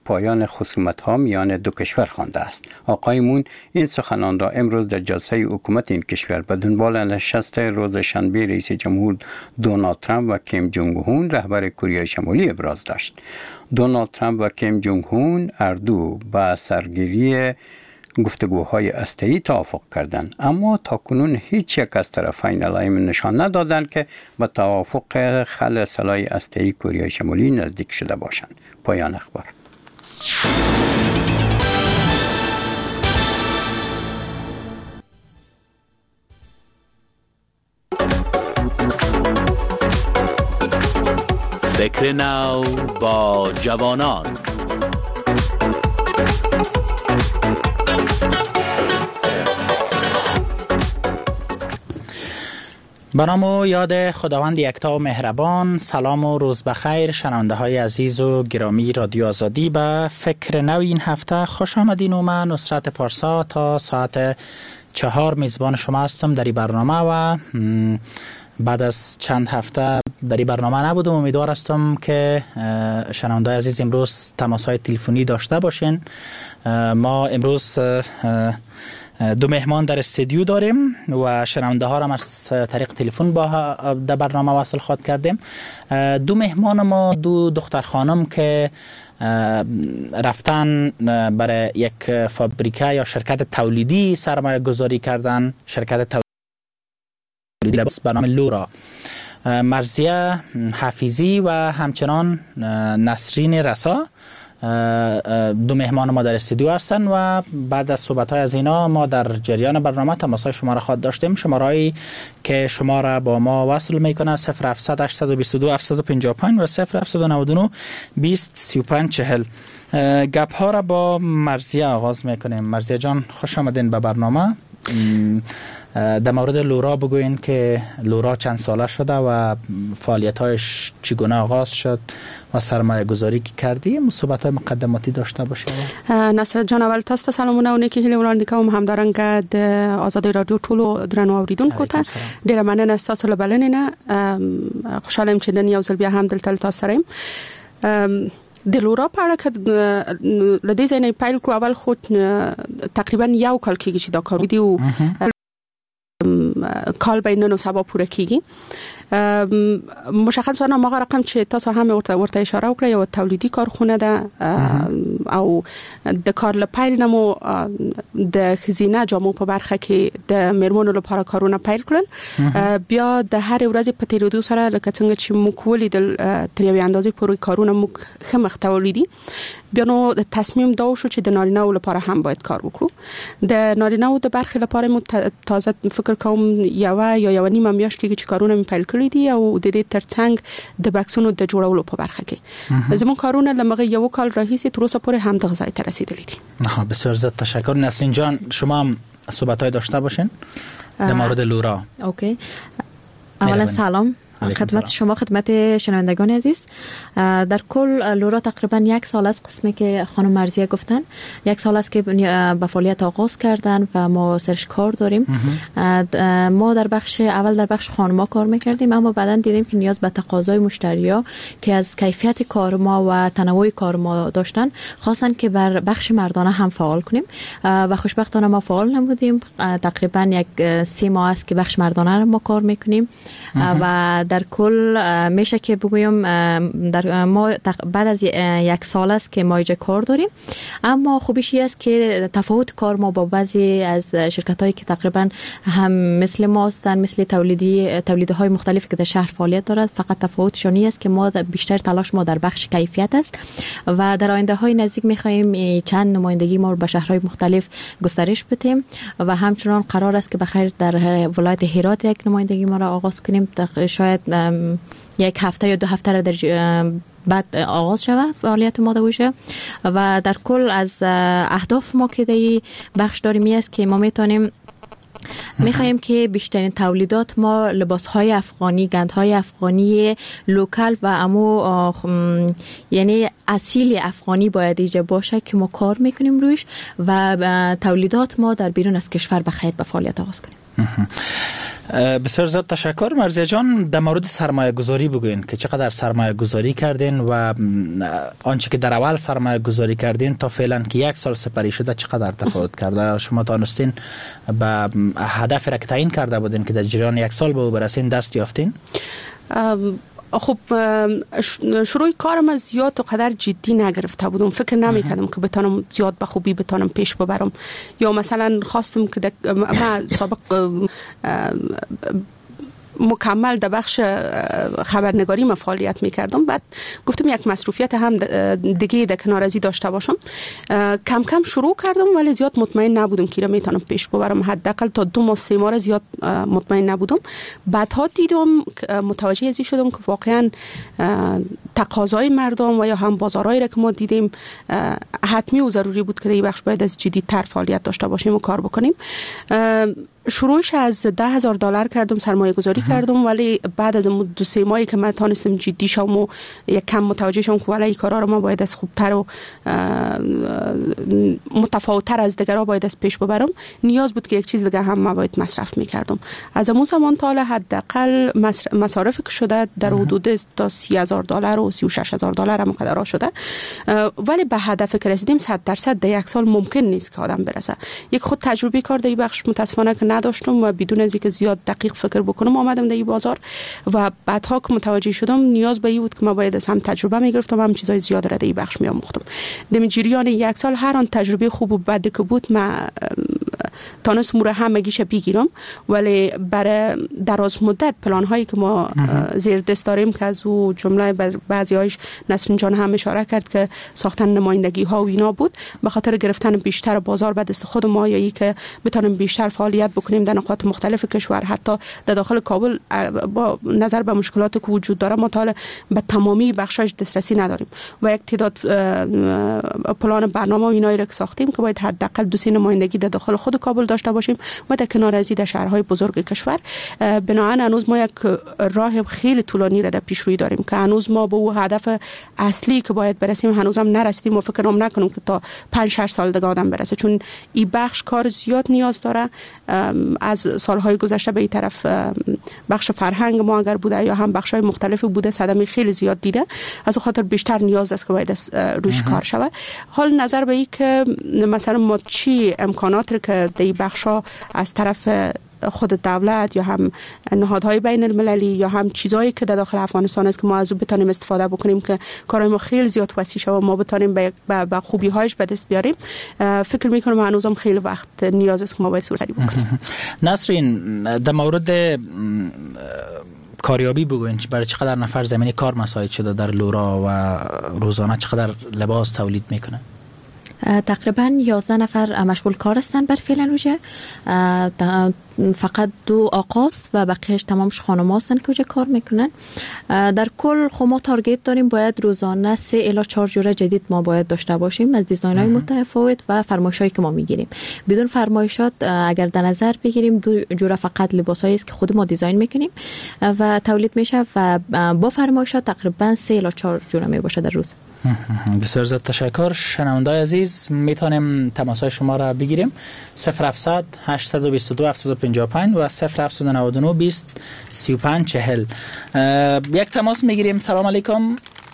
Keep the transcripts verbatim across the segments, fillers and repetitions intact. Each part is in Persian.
پایان خصومت‌ها میان دو کشور خوانده است. آقای مون این سخنان را امروز در جلسه حکومت این کشور به دنبال نشست روز شنبه رئیس جمهور دونالد ترامپ و کیم جونگ اون رهبر کره شمالی ابراز داشت. دونالد ترامپ و کیم جونگ اون هر دو با سرگیری گفتگوهای هسته‌ای توافق کردند، اما تاکنون هیچ یک از طرفین علائم نشان ندادند که به توافق خلع سلاح هسته‌ای کره شمالی نزدیک شده باشند. پایان اخبار. فکر نو با جوانان. به نام و یاد خداوند یکتا و مهربان. سلام و روز بخیر شنونده های عزیز و گرامی رادیو آزادی. به فکر نو این هفته خوش آمدین و من نصرت پارسا تا ساعت چهار میزبان شما هستم در این برنامه و بعد از چند هفته در این برنامه نبودم. امیدوار هستم که شنونده عزیز امروز تماس های تلفنی داشته باشین. ما امروز دو مهمان در استودیو داریم و شنونده ها را از طریق تلفن با در برنامه وصل خواهد کردیم. دو مهمان ما دو دختر خانم که رفتن برای یک فابریکه یا شرکت تولیدی سرمایه گذاری کردن، شرکت تولیدی به نام لورا. مرضیه حفیظی و همچنان نسرین رسا دو مهمان ما در استودیو هستند و بعد از صحبت‌های از اینا ما در جریان برنامه تماس‌های شما را خواهد داشتیم. شماره‌ای که شما را با ما وصل میکنه صفر هفتصد هشتصد و بیست و دو هفتصد و پنجاه و پنج و صفر هفتصد و نود و نه بیست سی و پنج چهل. گپ ها را با مرضیه آغاز میکنیم. مرضیه جان خوش آمدین به برنامه. در مورد لورا بگوین که لورا چند ساله شده و فعالیت‌هایش چگونه آغاز شد و سرمایه گذاری که کردی. صحبت‌های مقدماتی داشته باشه. نصرت جان اول تاسو سلامونه ونه کې هله وړاندې کوم همدارنګه د آزادۍ رادیو ټولو درنو اوریدونکو ته ډیره مننه ستاسو له بلنې نه. خوشاله یم چې نن یو ځل بیا هم دلته تاسو سره یم. د لورا په اړه که له دې ځای نه پیل کړو، اول خو تقریبا یو کال کېږي چې دا کار دی او کال به نن و سبا پوره کیږي. مشخص ونه ما رقم چې تاسو هم ورته ورته اشاره وکړه، یو تولیدي کارخونه ده او د کار لپاره نمو د خزینه جامو په برخه کې د میرمنو لپاره کارونه پیل کړل. بیا د هر ورځې په تیرېدو سره لکه څنګه چې موږ ولیدل تر یوې اندازې پورې کارونه موږ ښه مخته ولیدي. بیا نو تصمیم دا شو چې د نارینه‌و لپاره هم باید کار وکړو. د نارینه‌و د برخې لپاره مو تازه فکر کوم یو یا یو نیمه میاشت کې چې کارونه می پیل کړی دي او د دې ترڅنګ د بکسونو د جوړولو په برخه کې زمون کارونه لمغه یو کال راهیسې تر اوسه پورې هم د غذای ته رسیدلې دي. نه بسیار زیاد تشکر. نسرین جان شما هم صحبت‌های داشته باشین در مورد لورا. اوکی. اولا سلام خدمت شما، خدمت شنوندگان عزیز. در کل لورا تقریبا یک سال است، قسمی که خانم مرضیه گفتن یک سال است که به فعالیت آغاز کردن و ما سرش کار داریم. ما در بخش اول در بخش خانما کار میکردیم، اما بعدا دیدیم که نیاز به تقاضای مشتریا که از کیفیت کار ما و تنوع کار ما داشتن خواستن که بر بخش مردانه هم فعال کنیم و خوشبختانه ما فعال نمودیم. تقریبا یک سه ماه است که بخش مردانه ما کار میکنیم و در کل میشه که بگویم در ما بعد از یک سال است که ما اینجا کار داریم، اما خوبیشی است که تفاوت کار ما با بعضی از شرکت هایی که تقریبا هم مثل ما هستند، مثل تولیدی تولیدهای مختلفی که در شهر فعالیت دارد، فقط تفاوتشانی است که ما بیشتر تلاش ما در بخش کیفیت است و در آینده های نزدیک میخواهیم چند نمایندگی ما رو به شهرهای مختلف گسترش بدیم و همچنان قرار است که بخیر در ولایت هرات یک نمایندگی ما را آغاز کنیم. شاید یک هفته یا دو هفته را در بعد آغاز شود فعالیت ما دوشه و در کل از اهداف ما که در بخش داریم است که ما میتونیم میخواهیم که بیشترین تولیدات ما لباسهای افغانی، گندهای افغانی لوکال و امو یعنی اصیل افغانی باید ایجا باشه که ما کار میکنیم روش و تولیدات ما در بیرون از کشور بخیر به فعالیت آغاز کنیم. بسیار زیاد تشکر. مرضیه جان، در مورد سرمایه گذاری بگوین که چقدر سرمایه گذاری کردین و آنچه که در اول سرمایه گذاری کردین تا فعلا که یک سال سپری شده چقدر تفاوت کرده؟ شما تانستین به هدف را که تعیین کرده بودین که در جریان یک سال به او برسین دست یافتین؟ خب شروع کارم زیاد و قدر جدی نگرفته بودم، فکر نمی کردم که بتانم زیاد به خوبی بتانم پیش ببرم، یا مثلا خواستم که من سابق مکمل در بخش خبرنگاری ما فعالیت میکردم، بعد گفتم یک مصروفیت هم دیگه در کنار ازی داشته باشم. کم کم شروع کردم ولی زیاد مطمئن نبودم که را میتونم پیش ببرم، حداقل تا دو ماه سه ماه زیاد مطمئن نبودم. بعدها دیدم متوجه ازی شدم که واقعا تقاضای مردم و یا هم بازارهایی را که ما دیدیم حتمی و ضروری بود که در این بخش باید از جدی‌تر فعالیت داشته باشیم و کار بکنیم. شروعش از ده هزار دلار کردم، سرمایه گذاری کردم، ولی بعد از دو سه ماهی که من تانستم جدی شم و یک کم متوجه شم که ولی این کارا رو ما باید از خوبتر و متفاوتتر از دیگرها باید از پیش ببرم، نیاز بود که یک چیز دیگه هم ما باید مصرف میکردم. از اون زمان تا حالا حداقل مصارفی که شده در حدود تا سی هزار دلار و سی و شش هزار دلار هم قدرها شده، ولی به هدف که رسیدیم صد درصد در یک سال ممکن نیست که آدم برسه. یک خود تجربه کار در این بخش متاسفانه که نداشتم و بدون از اینکه زیاد دقیق فکر بکنم آمدم در این بازار و بعدها که متوجه شدم نیاز به این بود که ما باید از هم تجربه میگرفتم، هم چیزای زیاد را در این بخش میآموختم. در جریان یک سال هر آن تجربه خوب و بد که بود ما تانستم رو همگیش بگیرم، ولی برای دراز مدت پلان هایی که ما زیر دست داریم که از او جمله بعضی هایش نسرین جان هم اشاره کرد که ساختن نمایندگی ها و اینا بود، به خاطر گرفتن بیشتر بازار به دست خود ما یا ای که بتونیم بیشتر فعالیت بکنیم در نقاط مختلف کشور، حتی در داخل کابل با نظر به مشکلات که وجود داره ما تا به تمامی بخشش دسترسی نداریم و یک تعداد پلان برنامه و اینایی را که ساختیم که باید حداقل دو سه نمایندگی در داخل خود کابل داشته باشیم و در کنار از در شهرهای بزرگ کشور. بنابراین هنوز ما یک راه خیلی طولانی را در پیش روی داریم که هنوز ما به او هدف اصلی که باید برسیم هنوز هم نرسیدیم و فکر هم نکنم که تا پنج شش سال دیگه آدم برسه، چون این بخش کار زیاد نیاز داره. از سالهای گذشته به این طرف بخش فرهنگ ما اگر بوده یا هم بخش‌های مختلف بوده صدمه خیلی زیاد دیده، از اون خاطر بیشتر نیاز است که باید روش کار شود. حال نظر به این که مثلا ما چی امکانات رو که در این بخش‌ها از طرف خود دولت یا هم نهادهای بین المللی یا هم چیزایی که در داخل افغانستان است که ما از او بتونیم استفاده بکنیم که کارهای ما خیلی زیاد وسیع شه و ما بتونیم به به خوبی هایش به دست بیاریم، فکر میکنم هنوزم خیلی وقت نیاز است که ما باید سوری بکنیم. نسرین، در مورد کاریابی بگوین برای چقدر نفر زمینی کار مساعد شده در لورا و روزانه چقدر لباس تولید میکنه؟ تقریبا یازده نفر مشغول کار هستند بر فعلا وجه، فقط دو آقاست و بقیهش تمامش خانم هستند که وجه کار میکنن. در کل خب ما تارگت داریم باید روزانه سه الی چهار جوره جدید ما باید داشته باشیم از دیزاین های متفاوت و فرمایش هایی که ما میگیریم. بدون فرمایشات اگر در نظر بگیریم دو جوره فقط لباس هایی است که خود ما دیزاین میکنیم و تولید میشه و با فرمایشات تقریبا سه الی چهار جوره میباشه در روز. بسیار زیاد تشکر. شنوندای عزیز میتونیم تماسهای شما را بگیریم صفر هفتصد هشتصد و بیست و دو هفتصد و پنجاه و پنج و صفر هفتصد و نود و نه بیست سی و پنج چهل. یک تماس میگیریم. سلام علیکم.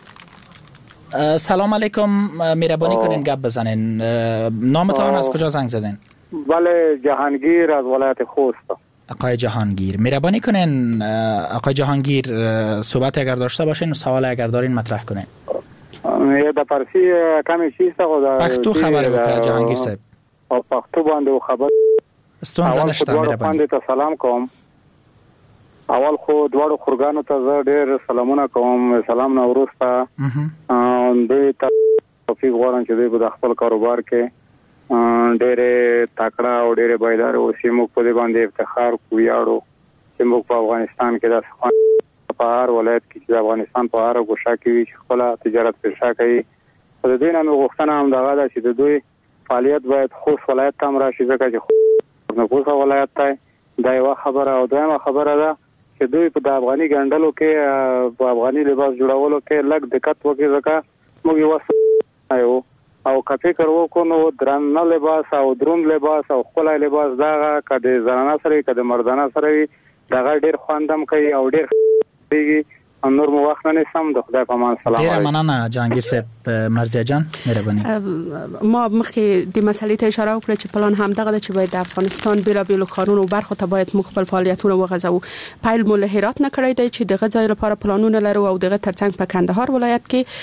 سلام علیکم، مهربانی کنین گپ بزنین. نامتان از کجا زنگ زدین؟ بله، جهانگیر از ولایت خوست. آقای جهانگیر، مهربانی کنین آقای جهانگیر صحبت اگر داشته باشین و سوال اگر دارین مطرح کنین. یه د پارسی کمی چیسته خو دا پښتو خبره وکړه جهانگیر صاحب. او پښتو باندې خبر ستونزه نشته. مهرباني ته سلام کوم. اول خو دواړو خورګانو ته زه ډېر سلامونه کوم. سلام نو ورسته دوی ته توفیق غواړم چې دوی په خپل کاروبار کې ډېر تکړه او ډېر بایدار اوسي. موږ په دې باندې افتخار کوو یاړو چې موږ په افغانستان کې د په هر ولایت کې چې افغانستان په هر ګوشه کې وي چې خپل تجارت پیشه کوي. په دې نه موږ غوښتنه هم دغه ده چې د دوی فعالیت باید خوست ولایت ته هم راشي، ځکه چې خوست ولایت ته دا یوه خبره او دویمه خبره ده چې دوی په د افغاني ګنډلو کې په افغاني لباس جوړولو کې لږ دقت وکړي، ځکه موږ یو یو او که فکر وکړو نو درانه لباس او دروند لباس او ښکلی لباس دغه که د زنانه سره وي که د مردانه سره وي دغه ډیر خواندم کوي او ډیر دیږي نور مو وخت نه نسم د خدای په امان. سلام ډیر مننه جهانگیر صاحب. مرضیه جان مهرباني. ما مخکې د مسلې ته اشاره وکړه چې پلان هم دغه چې باید د افغانستان بیلابیل قانون او برخو ته باید مخبل فعالیتونه وغځو. پایل مو له هرات نه کړی دی چې دغه ځای لپاره پلانونه لرو او دغه ترڅنګ په کندهار ولایت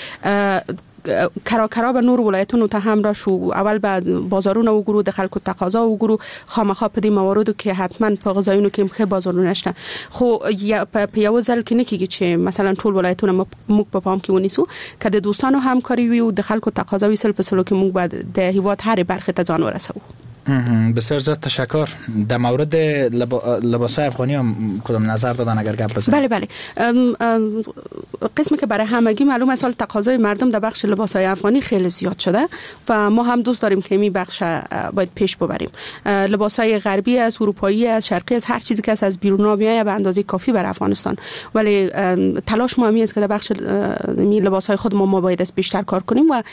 کې کرا کرا به نور ولایتونو ته هم را شو. اول به بازارونه وګورو، د خلکو تقاضا وګورو، خامخا په دې مواردو کې حتما په غذایونو کې مخه بازارونه شته. خو یا په یو ځل کې نه کیږي چې مثلا ټول ولایتونه موږ په پام کې ونیسو. که د دوستانو همکاري وي او د خلکو تقاضا وي سل په سلو کې موږ باید د هیواد هر برخه ته ځان ورسو. بسیار زیاد تشکر. در مورد لباسای افغانی هم کدام نظر دادن اگر گپ بزنید؟ بله بله ام ام قسمی که برای همگی معلوم است تقاضای مردم در بخش لباسای افغانی خیلی زیاد شده و ما هم دوست داریم که این بخش باید پیش ببریم. لباسای غربی است، اروپایی است، شرقی است، هر چیزی که از بیرون میاد به اندازه کافی برای افغانستان، ولی تلاش ما است که در بخش لباسای خود ما ما باید بیشتر کار کنیم و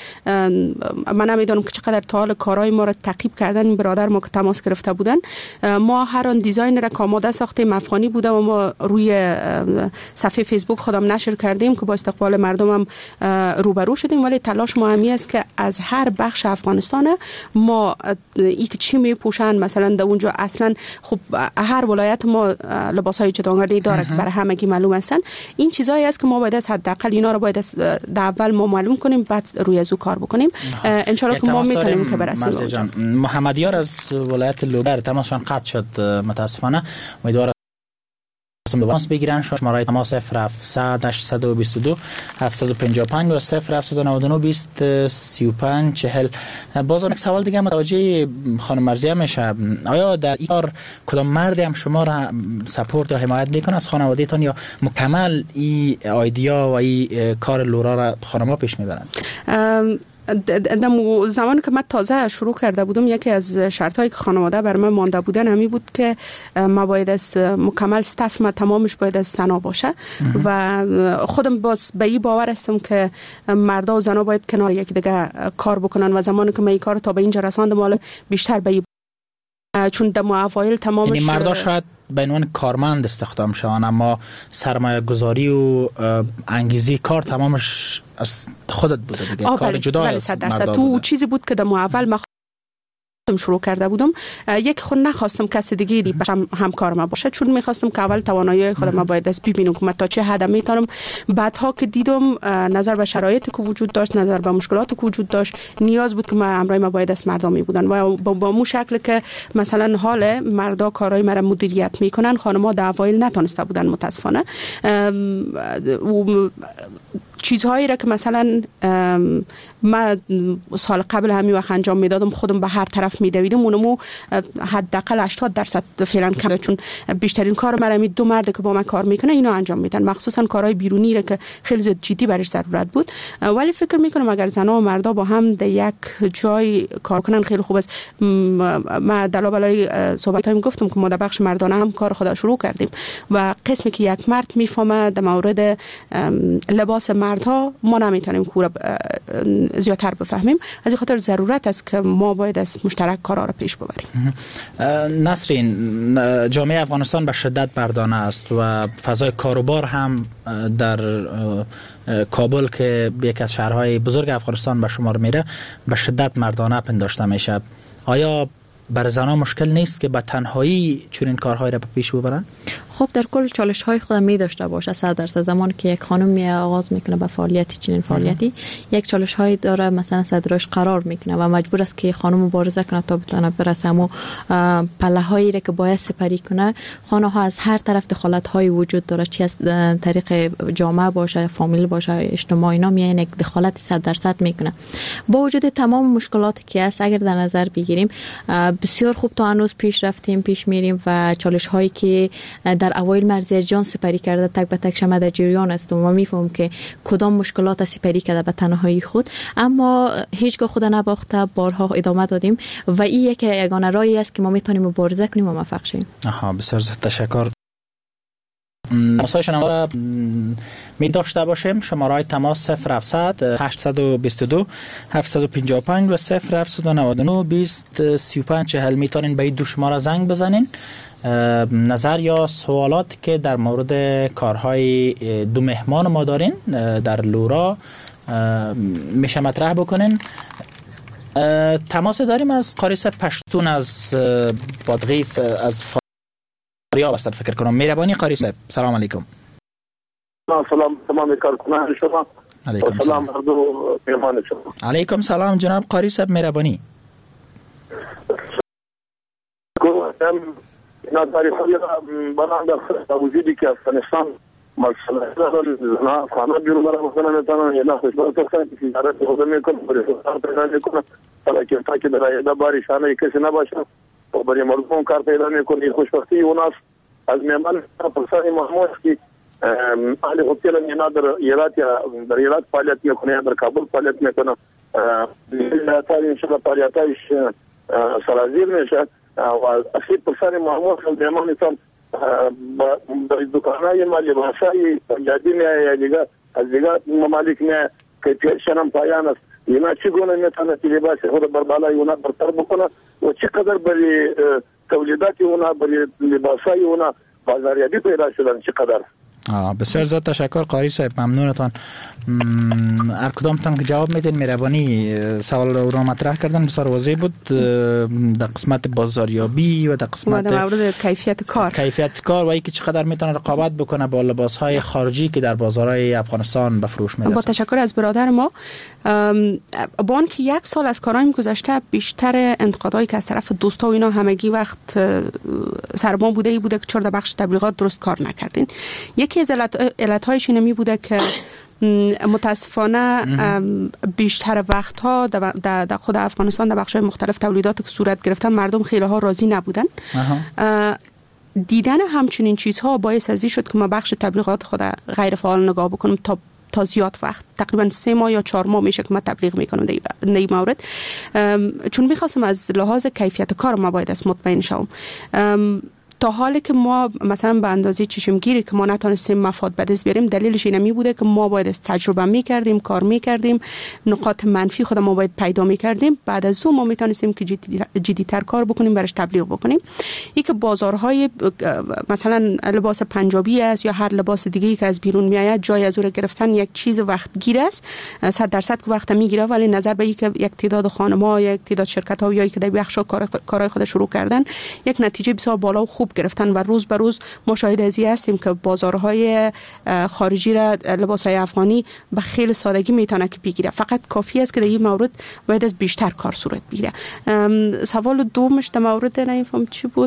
من نمیدونم که چقدر تا حال کارهای ما را تعقیب کردن برادر ما که تماس گرفته بودن. ما هر آن دیزاین را که آماده ساختیم افغانی بوده و ما روی صفحه فیسبوک خودم نشر کردیم که با استقبال مردم هم روبرو شدیم، ولی تلاش ما همی است که از هر بخش افغانستان ما ای که چی میپوشن مثلا در اونجا اصلا خب هر ولایت ما لباسای جداگانه داره که برای همگی معلوم هستن. این چیزایی است که ما باید حداقل اینا رو باید در اول ما معلوم کنیم بعد روی ازو کار بکنیم. ان شاء الله که ما میتونیم که برسیم. محمدیار از ولایت لوگر تماسشان قطع شد متاسفانه. امیدوارم تماس بگیرن. شماره تماس صفر هفتصد هشتصد و بیست و دو هفتصد و پنجاه و پنج و صفر هفتصد و نود و نه بیست سی و پنج چهل. باز یک سوال دیگه متوجه خانم مرضیه میشه. آیا در این کار کدام مردی هم شما را سپورت یا حمایت میکنه از خانوادهتان یا مکمل این ایده و این کار لورا را خانم‌ها پیش میبرند؟ در زمان که من تازه شروع کرده بودم یکی از شرطایی که خانواده بر من مانده بودن همی بود که ما باید از مکمل استاف ما تمامش باید از زنا باشه و خودم باز به این باور هستم که مردا و زنا باید کنار یکی دیگه کار بکنن و زمانی که من این کار تا به اینجا رساندم حالا بیشتر به این چون در اوایل تمامش یعنی مردا شاید به عنوان کارمند استخدام شوند اما سرمایه گذاری و انگیزی کار تمامش از خودت بوده دیگه. کار جدا از مردا تو چیزی بود که در اول ما شروع کرده بودم. یک خود نخواستم کسی دیگه باشم همکار ما باشه چون میخواستم که اول توانایی خودم ما باید از ببینم که من تا چه حد میتونم. بعدها که دیدم نظر به شرایطی که وجود داشت، نظر به مشکلاتی که وجود داشت، نیاز بود که ما امرای ما باید از مردمی بودن و با, با مو شکل که مثلا حال مردا کارهای مرا مدیریت میکنن خانم‌ها در اوایل نتونسته بودن متاسفانه. چیزهایی را که مثلا ما سال قبل همین وقت انجام میدادم خودم به هر طرف میدویدم اونمو حداقل هشتاد درصد فعلا کم چون بیشترین کار مرا دو مرد که با من کار میکنه اینا انجام میدن، مخصوصا کارهای بیرونی را که خیلی زیاد جدی برش ضرورت بود. ولی فکر میکنم اگر زنها و مردا با هم در یک جای کار کنن خیلی خوب است. ما دلایل صحبتام گفتم که ما در بخش مردانه هم کار خود شروع کردیم و قسمی که یک مرد میفهمه در مورد لباس مردها ما نمیتونیم کور زیادتر بفهمیم. از این خاطر ضرورت است که ما باید از مشترک کارا را پیش ببریم. نسرین، جامعه افغانستان به شدت مردانه است و فضای کاروبار هم در کابل که یکی از شهرهای بزرگ افغانستان به شمار میره به شدت مردانه پنداشته میشه. آیا بر زنان مشکل نیست که به تنهایی چنین کارهای را پیش ببرن؟ خب در کل چالش های خود می داشته باشه. صد درصد زمان که یک خانم می آغاز میکنه به فعالیتی چنین فعالیتی یک چالش های داره، مثلا صدرش قرار میکنه و مجبور است که خانم مبارزه کنه تا بتونه برسه و پله هایی را که باید سپری کنه. خانه ها از هر طرف دخالت های وجود داره، چی از طریق جامعه باشه، فامیل باشه، اجتماعی، اینا میان یک دخالت صد درصد میکنه. با وجود تمام مشکلاتی که است اگر در نظر بگیریم بسیار خوب تا هنوز پیش رفتیم، پیش میریم و چالش هایی که در اوایل مرضیه جان سپری کرده تک به تک شما در جریان است و میفهمم که کدام مشکلات سپری کرده به تنهایی خود، اما هیچگاه خود نباخته، بارها ادامه دادیم و این یک یگانه راهی است که ما میتونیم مبارزه کنیم و موفق شیم. آها، بسیار تشکر. تماس‌های شما را می داشته باشیم. شماره های تماس صفر هفتصد هشتصد و بیست و دو هفتصد و پنجاه و پنج و صفر هفتصد و نود و نه بیست سی و پنج چهل میتونین به این دو شماره زنگ بزنین. نظر یا سوالات که در مورد کارهای دو مهمان ما دارین در لورا میشه مطرح بکنین. تماس داریم از قاریس پشتون از بادغیس از فاریاب است فکر کنم. مهربانی قاریس، سلام علیکم. سلام تمام کارکنان شما. علیکم سلام هر دو مهمان شما. علیکم سلام جناب قاریس مهربانی. اینا تاریخی بنام در وجودی که افغانستان مسئله داره نه خانه بیرون برای مثلا میتونن یا نه خوشبخت هستن که تجارت خود میکنن برای خود پیدا میکنن حالا که تا که در ایده باری شانه کسی نباشه و برای مردم کار پیدا میکنه. خوشبختی اوناست از میمان پرسانی محمود که اهل هتل اینا در ایرات یا در ایرات فعالیت میکنه یا در کابل فعالیت میکنه تا انشاءالله فعالیتایش سرازیر میشه و اصلی پرسانی محمود خیلی میمانیتان در دکانهای ما لباسای جدی نه یا دیگه از دیگه ممالک نه که پیشن هم پایان است. اینا چگونه میتونه لباس خود بر بالای اونا برتر بکنه و چقدر برای تولیدات اونا برای لباسای اونا بازاریابی پیدا شدن چقدر. بسیار زیاد تشکر قاری صاحب، ممنونتان. هر کدامتان که جواب میدین مهربانی سوال رو مطرح کردن بسیار واضح بود در قسمت بازاریابی و در قسمت در مورد کیفیت کار کیفیت کار و اینکه چقدر میتونه رقابت بکنه با لباسهای خارجی که در بازارهای افغانستان به فروش میرسه. با تشکر از برادر ما. با آنکه یک سال از کارایم گذشته بیشتر انتقادایی که از طرف دوستا و اینا همگی وقت سر ما بوده ای بوده که چرا در بخش تبلیغات درست کار نکردین. یکی از علتهایش اینمی بوده که متاسفانه بیشتر وقتها در خود افغانستان در بخش‌های مختلف تولیدات که صورت گرفتن مردم خیلی ها راضی نبودن. دیدن همچنین چیزها باعث ازی شد که ما بخش تبلیغات خود غیر فعال نگاه بکنم تا تا زیاد وقت، تقریبا سه ماه یا چهار ماه میشه که من تبلیغ میکنم در این مورد، چون میخواستم از لحاظ کیفیت کار ما باید از مطمئن شوم. تا حالی که ما مثلا به اندازه چشمگیری که ما نتونستیم مفاد به دست بیاریم، دلیلش اینمی بوده که ما باید از تجربه میکردیم، کار میکردیم، نقاط منفی خود ما باید پیدا میکردیم، بعد از اون ما میتونستیم که جدی‌تر کار بکنیم، برش تبلیغ بکنیم. این که بازارهای مثلا لباس پنجابی است یا هر لباس دیگه‌ای که از بیرون میآید، جای از اون گرفتن یک چیز وقتگیر است، صد درصد که وقت میگیره، ولی نظر به اینکه یک تعداد خانم‌ها، یک تعداد شرکت‌ها یا که در بخش‌ها کارهای خود شروع کردن، یک نتیجه بسیار بالا و خوب گرفتن و روز به روز مشاهده ازی هستیم که بازارهای خارجی را لباسهای افغانی به خیلی سادگی میتونه که بگیره. فقط کافی است که در این مورد باید از بیشتر کار صورت بگیره. سوال دومش در مورد نمیفهم چی بود؟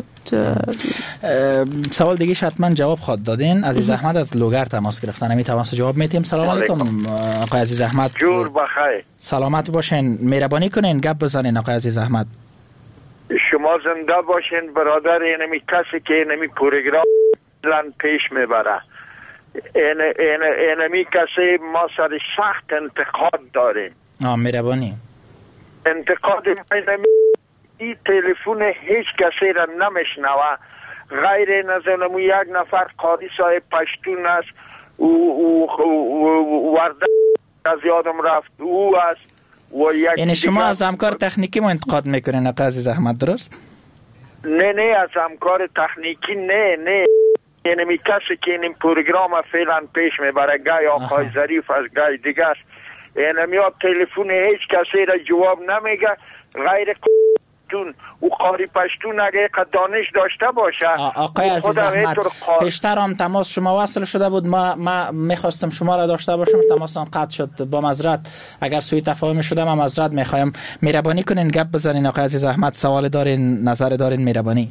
سوال دیگه حتما جواب خواهد دادین. عزیز احمد از لوگر تماس گرفتن، نمی تماس جواب میتیم. سلام علیکم آقای عزیز احمد. جور بخیر. سلامت باشین. مهربانی کنین گپ بزنین آقای عزیز احمد. شما زنده باشین برادر. اینمی کسی که اینمی پروگرام لن پیش میبره، این این اینمی کسی ما سر سخت انتقاد داریم. آه مهربانی. انتقاد اینمی این تلفن هیچ کسی را نمیشنوه غیر نظرمو یک نفر قاضی صاحب پشتون است او او ورده از یادم رفت او است. یعنی شما از همکار تکنیکی ما انتقاد میکنین آقای عزیز احمد، درست؟ نه نه از همکار تکنیکی نه نه یعنی کسی که این پروگرام فعلا پیش میبره، گای آقای ظریف از گای دیگه است، یعنی ها تلفن هیچ کسی را جواب نمیگه غیر پشتون. او قاری پشتون اگه دانش داشته باشه. آقای عزیز احمد پیشتر هم تماس شما وصل شده بود، ما ما میخواستم شما را داشته باشم، تماس هم قطع شد. با معذرت اگر سوء تفاهم شده من معذرت میخوایم. مهربانی کنین گپ بزنین آقای عزیز احمد، سوال دارین، نظر دارین؟ مهربانی.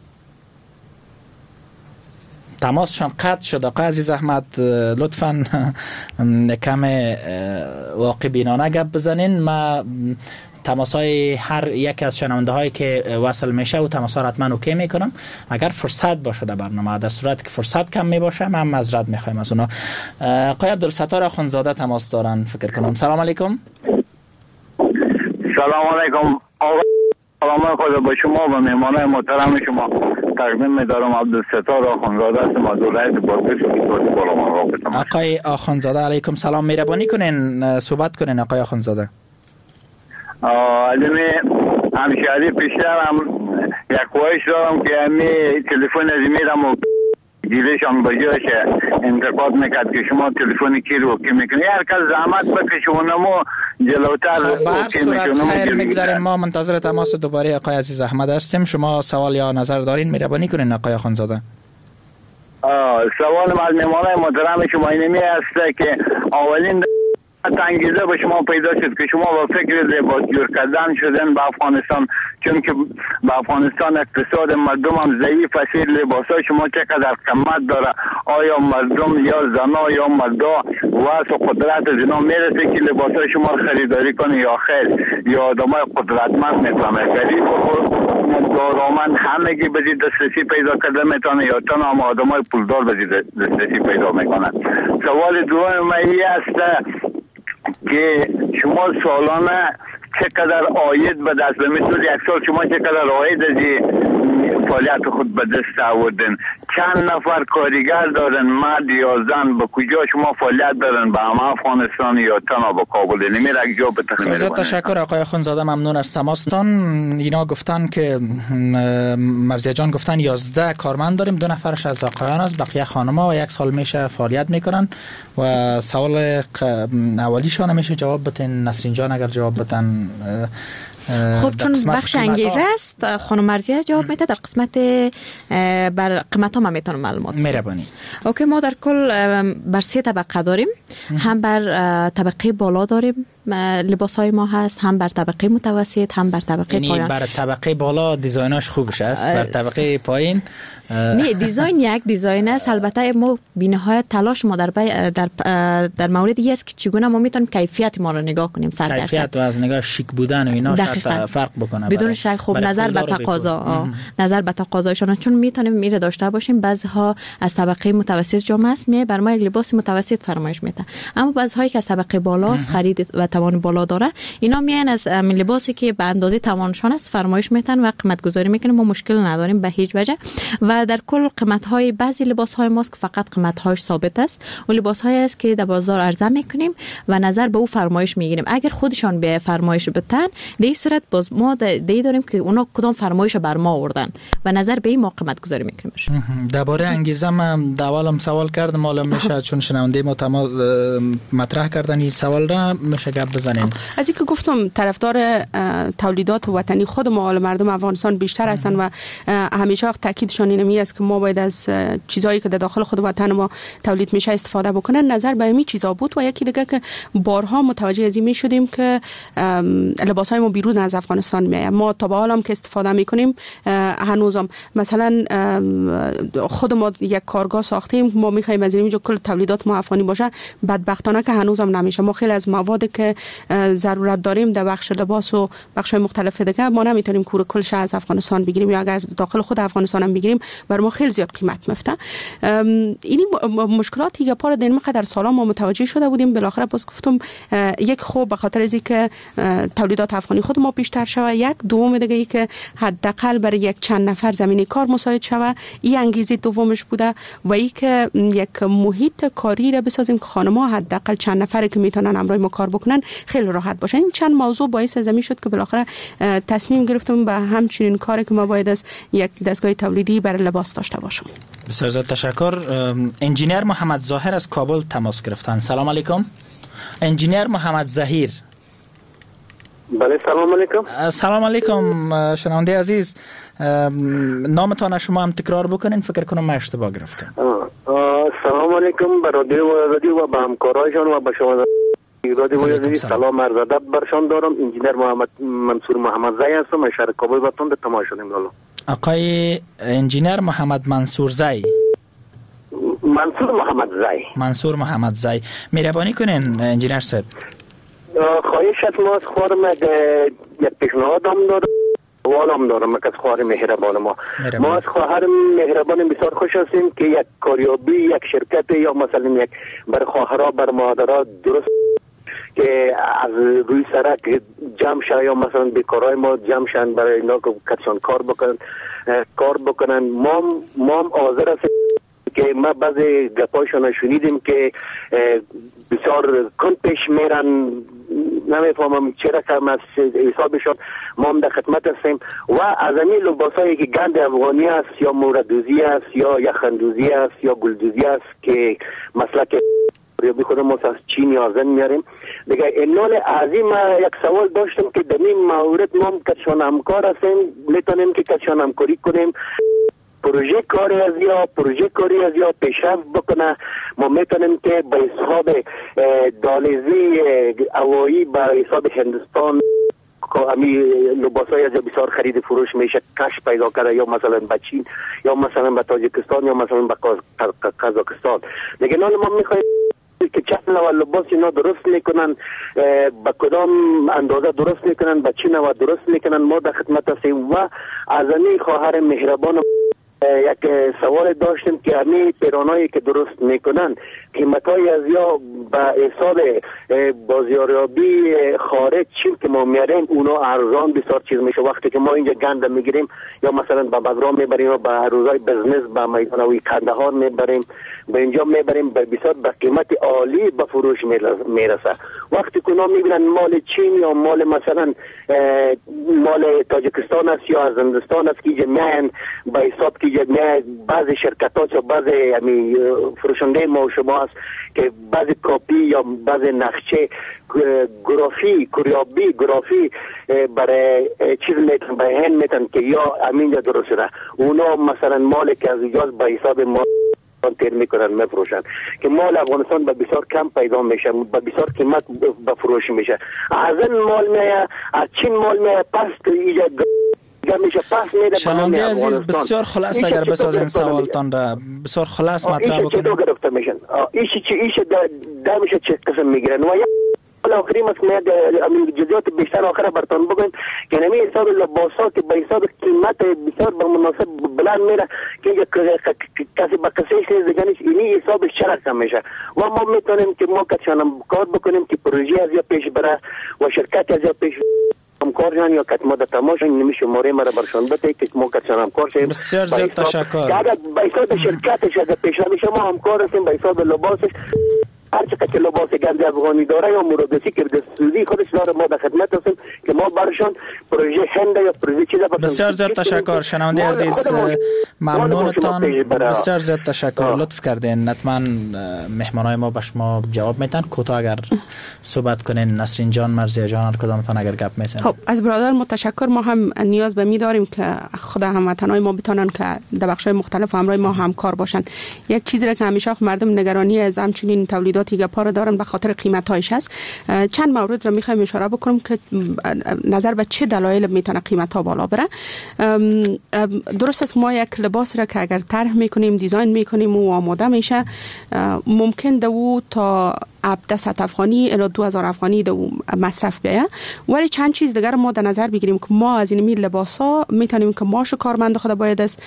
تماسشان قطع شد. آقای عزیز احمد لطفاً کم واقع بینانه گپ بزنین. ما تماس های هر یک از شنونده هایی که وصل میشه و تماس ها حتما اوکی میکنم. اگر فرصت باشه در برنامه، در صورت که فرصت کم می باشه من معذرت میخوایم از اونا. آقای عبدالستار اخوندزاده تماس دارن فکر کنم. سلام علیکم. سلام علیکم آقا. سلام خدا با شما و مهمانای محترم شما. تقدیم می‌دارم. عبدالستار آخوندزاده هستم از ولایت بادغیس استان بالامرغاب. آقای آخوندزاده علیکم سلام. مهربانی کنین صحبت کنین آقای آخوندزاده. ادمی همشهری پیشتر هم یک خواهش دارم که امی تلفن از میرم و گیرشان بجاش انتقاد میکرد که شما تلفن کی رو کی میکنی. هر کس زحمت بکشه اونمو جلوتر به هر صورت خیر میگذاریم. ما منتظر تماس دوباره آقای عزیز احمد هستیم. شما سوال یا نظر دارین مهربانی کنین آقای آخوندزاده. سوال از مهمانای محترم شما اینمی است که اولین انگیزه به شما پیدا شد که شما با فکر لباس جور کردن شدن به افغانستان، چون که به افغانستان اقتصاد مردم هم ضعیف است. لباسای شما چقدر قیمت داره؟ آیا مردم یا زنا یا مردا واسه قدرت از اینا میرسه که لباسای شما خریداری کنه یا خیر؟ یا آدمای قدرتمند میتونه غریب و دارمند همگی به دسترسی پیدا کرده میتونه یا تنها آدمای پولدار به دسترسی پیدا میکنه؟ سوال دوم این است که شما سالانه چقدر عاید به دست بمیتونید؟ یک سال شما چقدر عاید از فعالیت خود به دست آوردن؟ چند نفر کارگر دارن، مرد یا زن؟ به کجا شما فعالیت دارن؟ به همه افغانستان یا تنها به کابل؟ نمیر یک جا به تخمیر بزرگ تشکر آقای آخوندزاده، ممنون از تماستان. اینا گفتن که مرزیه جان گفتن یازده کارمند داریم، دو نفرش از آقایان است، بقیه خانما و یک سال میشه فعالیت میکنن. و سوال اولیشان میشه جواب بتین نسرین جان اگر جواب بتن. خب چون بخش انگیزه است خانم مرزیه جواب میده. در قسمت بر قیمت ها من میتونم معلومات مهربانی. اوکی، ما در کل بر سه طبقه داریم. هم بر طبقه بالا داریم لباس های ما هست، هم بر طبقه متوسط، هم بر طبقه یعنی پایین. بر طبقه بالا دیزایناش خوبش است، بر طبقه پایین نه دیزاین یک دیزاین است. البته ما بی‌نهایت تلاش ما در بی... در در مورد این است که چگونه ما میتونیم کیفیت ما رو نگاه کنیم. صد درصد کیفیت و از نگاه شیک بودن و اینا شاید فرق بکنه بدون شک. خب نظر به تقاضا نظر به تقاضایشون، چون میتونیم میره داشته باشیم بعضی ها از طبقه متوسط جامعه است می بر ما یک لباس متوسط فرمایش میده، اما بعضی هایی که از طبقه بالا است خرید و توان بالا داره اینا میان از لباسی که به اندازه توانشان است فرمایش میتن و قیمت گذاری میکنن. ما مشکل نداریم به هیچ وجه. و در کل قیمت های بعضی لباس های ماست که فقط قیمت هاش ثابت است و لباس های است که در بازار عرضه میکنیم و نظر به او فرمایش میگیریم. اگر خودشان به فرمایش بتن در این صورت باز ما دی داریم که اونا کدام فرمایش بر ما آوردن و نظر به این ما قیمت گذاری میکنیم. درباره انگیزه من داولم سوال کردم، حالا میشه چون شنونده ما مطرح کردن این سوال را میشه گپ بزنیم. از اینکه گفتم طرفدار تولیدات وطنی خود ما مردم افغانستان بیشتر هستن و همیشه وقت تاکیدشان اینمی است که ما باید از چیزایی که در داخل خود وطن ما تولید میشه استفاده بکنن. نظر به همین چیزا بود. و یکی دیگه که بارها متوجه از این می شدیم که لباسای ما بیرون از افغانستان میاد. ما تا به حالم که استفاده میکنیم هنوزم مثلا خود ما یک کارگاه ساختیم، ما میخوایم از اینجا کل تولیدات ما افغانی باشه، بدبختانه که هنوزم نمیشه. ما خیلی از موادی که ضرورت داریم در بخش لباس و بخش مختلف دیگه ما نمیتونیم کور کلش از افغانستان بگیریم، یا اگر داخل خود افغانستان هم بگیریم بر ما خیلی زیاد قیمت میفته. این مشکلاتی که پاره دین مقدر سالا ما متوجه شده بودیم. بالاخره باز گفتم یک خوب به خاطر از اینکه تولیدات افغانی خود ما بیشتر شوه، یک دوم دیگه ای که حداقل برای یک چند نفر زمینه کار مساعد شوه، این انگیزه دومش بوده. و ای که یک محیط کاری را بسازیم که خانم‌ها حداقل چند نفری که میتونن همراه ما کار بکنن خیلی راحت باشن. این چند موضوع باعث زمین شد که بالاخره تصمیم گرفتم به همچنین کاری که ما باید از یک دستگاه تولیدی برای لباس داشته باشم. بسیار زیاد تشکر. انجینیر محمد ظاهر از کابل تماس گرفتن. سلام علیکم. انجینیر محمد ظاهر. بله سلام علیکم. سلام علیکم شنونده عزیز، نامتان شما هم تکرار بکنین، فکر کنم من اشتباه گرفتم. سلام علیکم به رادیو و رادیو و به همکارایشان و به شما رادیو عزیز سلام عرض ادب برشان دارم. انجینیر محمد منصور محمد زی هستم از شهر کابل و تند تماس شدیم. لالا آقای انجینیر محمد منصور زی منصور محمد زی منصور محمد زی مهربانی کنین انجینیر صاحب. خواهش از ما از خواهرم یک پیشنهاد هم دارم سوال هم دارم که از خواهر مهربان ما مهربان. ما از خواهر مهربان بسیار خوش هستیم که یک کاریابی یک شرکت یا مثلا یک بر خواهرها بر مادرها درست که از روی سرک جمع شد یا مثلا بیکارای ما جمع شدن برای اینا که کسان کار بکنن کار بکنن. ما ما حاضر هستیم که ما بعضی گپایشان شنیدیم که بسیار کن پیش میرن، نمیفهمم چرا کم از حسابشان. ما هم در خدمت هستیم و از این لباسایی که گند افغانی است یا موردوزی است یا یخندوزی است یا گلدوزی است که مسلک ریابی خودم ما از چین یا زن میاریم دیگه. اینال عظیم یک سوال داشتم که در این مورد ما کشان همکار هستیم، میتونیم که کشان همکاری کنیم پروژه کاری از یا پروژه کاری از یا پیشرفت بکنه. ما میتونیم که به حساب دالیزی هوایی به حساب هندوستان همی لباسای از بسیار خرید فروش میشه کش پیدا کرده، یا مثلا به چین یا مثلا به تاجیکستان یا مثلا به قزاقستان. دیگه نال ما میخوایم که چه نوع لباس اینا درست میکنن، با کدام اندازه درست میکنن، با چه نوع درست میکنن. ما در خدمت هستیم و از این خواهر مهربان یک سوال داشتیم که همین پیرانایی که درست میکنن قیمتای از یا به حساب بازاریابی خارج چین که ما میاریم اونا ارزان بسیار چیز میشه. وقتی که ما اینجا گند میگیریم یا مثلا به بازار میبریم و به روزای بزنس به میدانوی کندهار میبریم به اینجا میبریم به بسیار به قیمت عالی به فروش میرسه. وقتی که اونا میبینن مال چین یا مال مثلا مال تاجیکستان است یا از هندوستان است که میان به حساب که بعضی شرکت ها یا بعضی همی فروشنده ما و شما هست که بعضی کاپی یا بعضی نقشه گرافی کوریابی گرافی برای چیز میتن به هن میتن که یا همینجا درست شده اونا مثلا مال که از اجاز به حساب ما تیر میکنن میفروشن که مال افغانستان به بسیار کم پیدا میشه، به بسیار قیمت به فروش میشه. از این مال میه از چین مال میه پس ایجاد شنونده عزیز بسیار خلاص اگر بسازین سوالتان را بسیار خلاص مطرح بکنید. ایشه گرفته میشن ایشه چی ایشه در میشه چه قسم میگیرن و یا آخری مسئله جزئیات بیشتر آخر برتان بگویم که نمی حساب لباسات به حساب قیمت بسیار به مناسب بلند میره که کسی با کسیش نیز دیگه نیست اینی حسابش چرا کم میشه و ما میتونیم که ما کچانم کار بکنیم که پروژه از یا پیش بره و شرکت از یا پیش همکار جان یا کتما در تماش نمیشه شماره مرا برشان بده که ما کسان همکار شیم. بسیار زیاد تشکر. که اگر به حساب شرکتش اگر پیش نمیشه ما همکار هستیم به حساب لباسش هر چقدر که لباس گند افغانی داره یا مرادسی که دستوری خودش داره ما در خدمت هستیم که ما برشان پروژه هند یا پروژه چیزا بسیار زیاد تشکر شنونده عزیز ممنونتان. بسیار زیاد تشکر لطف کردین. حتما مهمانای ما به شما جواب میتن. کوتاه اگر صحبت کنین نسرین جان مرزیه جان هر کدامتان اگر گپ میزنین. خب از برادر متشکر. ما هم نیاز به می داریم که خود هموطنای ما بتونن که در بخش‌های مختلف همراه ما همکار باشن. یک چیزی را که همیشه مردم نگرانی از همچنین تولید دیگه پاره دارن به خاطر قیمت‌هایش هست. چند مورد را می‌خوایم اشاره بکنم که نظر به چه دلایل میتونه قیمت‌ها بالا بره. درست است ما یک لباس را که اگر طرح می‌کنیم دیزاین می‌کنیم و آماده میشه ممکن دو تا هفده صد افغانی الی دو هزار افغانی دو مصرف بیه، ولی چند چیز دیگر ما در نظر بگیریم که ما از این میل لباسا میتونیم که ماش کارمند خود باید است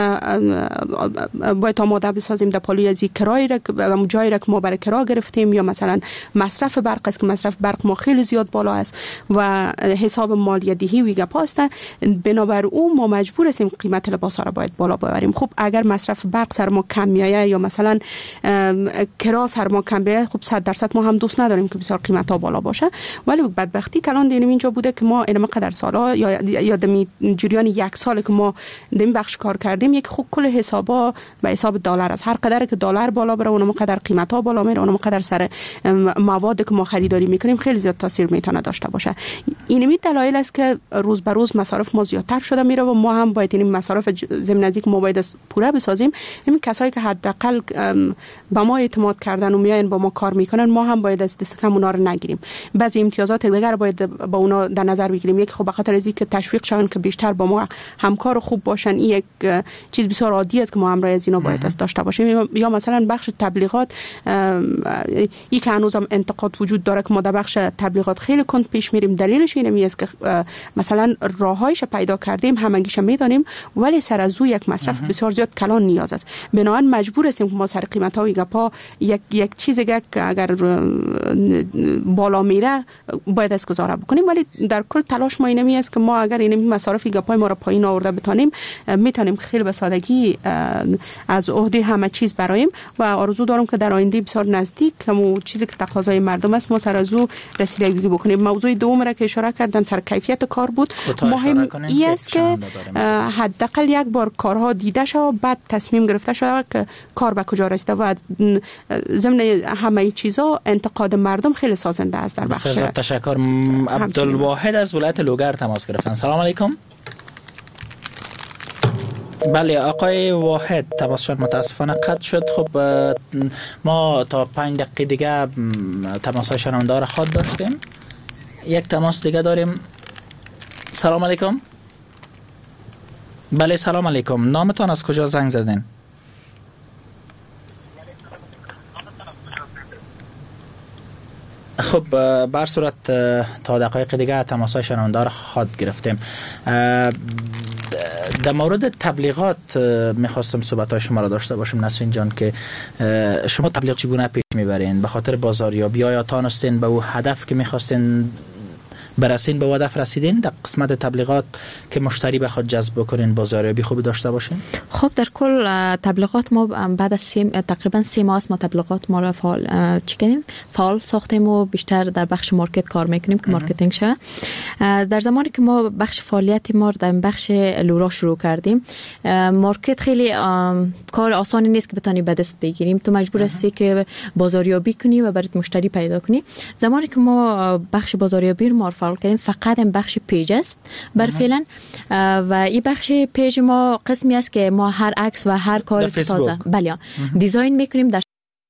باید آماده بسازیم در پالوی از کرای را و جایی را که ما برای کرا گرفتیم یا مثلا مصرف برق است که مصرف برق ما خیلی زیاد بالا است و حساب مالیدهی ویگا پاست، بنابر او ما مجبور هستیم قیمت لباس ها را باید بالا ببریم. خب اگر مصرف برق سر ما کم میایه یا مثلا کرا سر ما کم بیایه خب صد درصد ما هم دوست نداریم که بسیار قیمت ها بالا باشه، ولی بدبختی کلان دینم اینجا بوده که ما اینما قدر سالا یا یا دمی جریان یک سال که ما دمی بخش کار کردیم یک خوب کل حسابا به حساب دلار است. هر قدر که دلار بالا بره اونم قدر قیمت ها بالا میره، اونم قدر سر مواد که ما خریداری میکنیم خیلی زیاد تاثیر میتونه داشته باشه. اینمی دلایل است که روز به روز مصارف ما زیادتر شده میره و ما هم باید این مصارف ضمن نزدیک ما باید پوره بسازیم. همین کسایی که حداقل به ما اعتماد کردن و میاین با ما کار میکنن ما هم باید از دست کم اونا رو نگیریم. بعضی امتیازات دیگر باید با اونا در نظر بگیریم. یک خب بخاطر از اینکه تشویق شون که بیشتر با ما همکار خوب باشن این یک چیز بسیار عادی است که ما همراه از اینا باید از داشته باشیم. یا مثلا بخش تبلیغات ای که هنوزم انتقاد وجود داره که ما در بخش تبلیغات خیلی کند پیش میریم. دلیلش اینه است که مثلا راههایش پیدا کردیم همگیش میدانیم ولی سر از او یک مصرف بسیار زیاد کلان نیاز است. بنابراین مجبور هستیم که ما سر قیمت های گپا یک یک چیزی که اگر اگر بالا میره باید از گذاره بکنیم، ولی در کل تلاش ما اینمی است که ما اگر این مصارف گپای ما را پایین آورده بتانیم میتونیم خیلی به سادگی از عهده همه چیز برایم و آرزو دارم که در آینده بسیار نزدیک همون چیزی که تقاضای مردم است ما سر از او رسیدگی بکنیم. موضوع دوم را که اشاره کردن سر کیفیت کار بود، مهم این است که حداقل یک بار کارها دیده شود بعد تصمیم گرفته شود که کار به کجا رسیده و ضمن همه چیزا انتقاد مردم خیلی سازنده است در بخش. بسیار تشکر. عبدالواحد از ولایت لوگر تماس گرفتن. سلام علیکم. بله آقای واحد تماسشان متاسفانه قطع شد. خب ما تا پنج دقیقه دیگه تماس شنونده را خواهد داشتیم. یک تماس دیگه داریم. سلام علیکم. بله سلام علیکم. نامتان از کجا زنگ زدین؟ خب بر صورت تا دقایق دیگه تماس شنونده را خواهد گرفتیم. در مورد تبلیغات میخواستم صحبت شما را داشته باشم نسرین جان که شما تبلیغ چگونه پیش میبرین؟ به خاطر بازاریابی آیا تانستین به او هدف که میخواستین برسین به هدف رسیدین؟ در قسمت تبلیغات که مشتری بخواد جذب بکنین بازاریابی خوبی داشته باشین؟ خب در کل تبلیغات ما بعد از سی تقریبا سه ماه ما تبلیغات ما را فعال چی کردیم فعال ساختیم و بیشتر در بخش مارکت کار میکنیم که مارکتینگ شه. در زمانی که ما بخش فعالیت ما در بخش لورا شروع کردیم، مارکت خیلی کار آسانی نیست که بتونی به دست بگیریم. تو مجبور هستی که بازاریابی کنی و برات مشتری پیدا کنی. زمانی که ما بخش بازاریابی رو فعال کردیم فقط این بخش پیج است بر فعلا و این بخش پیج ما قسمی است که ما هر عکس و هر کار تازه بله دیزاین میکنیم در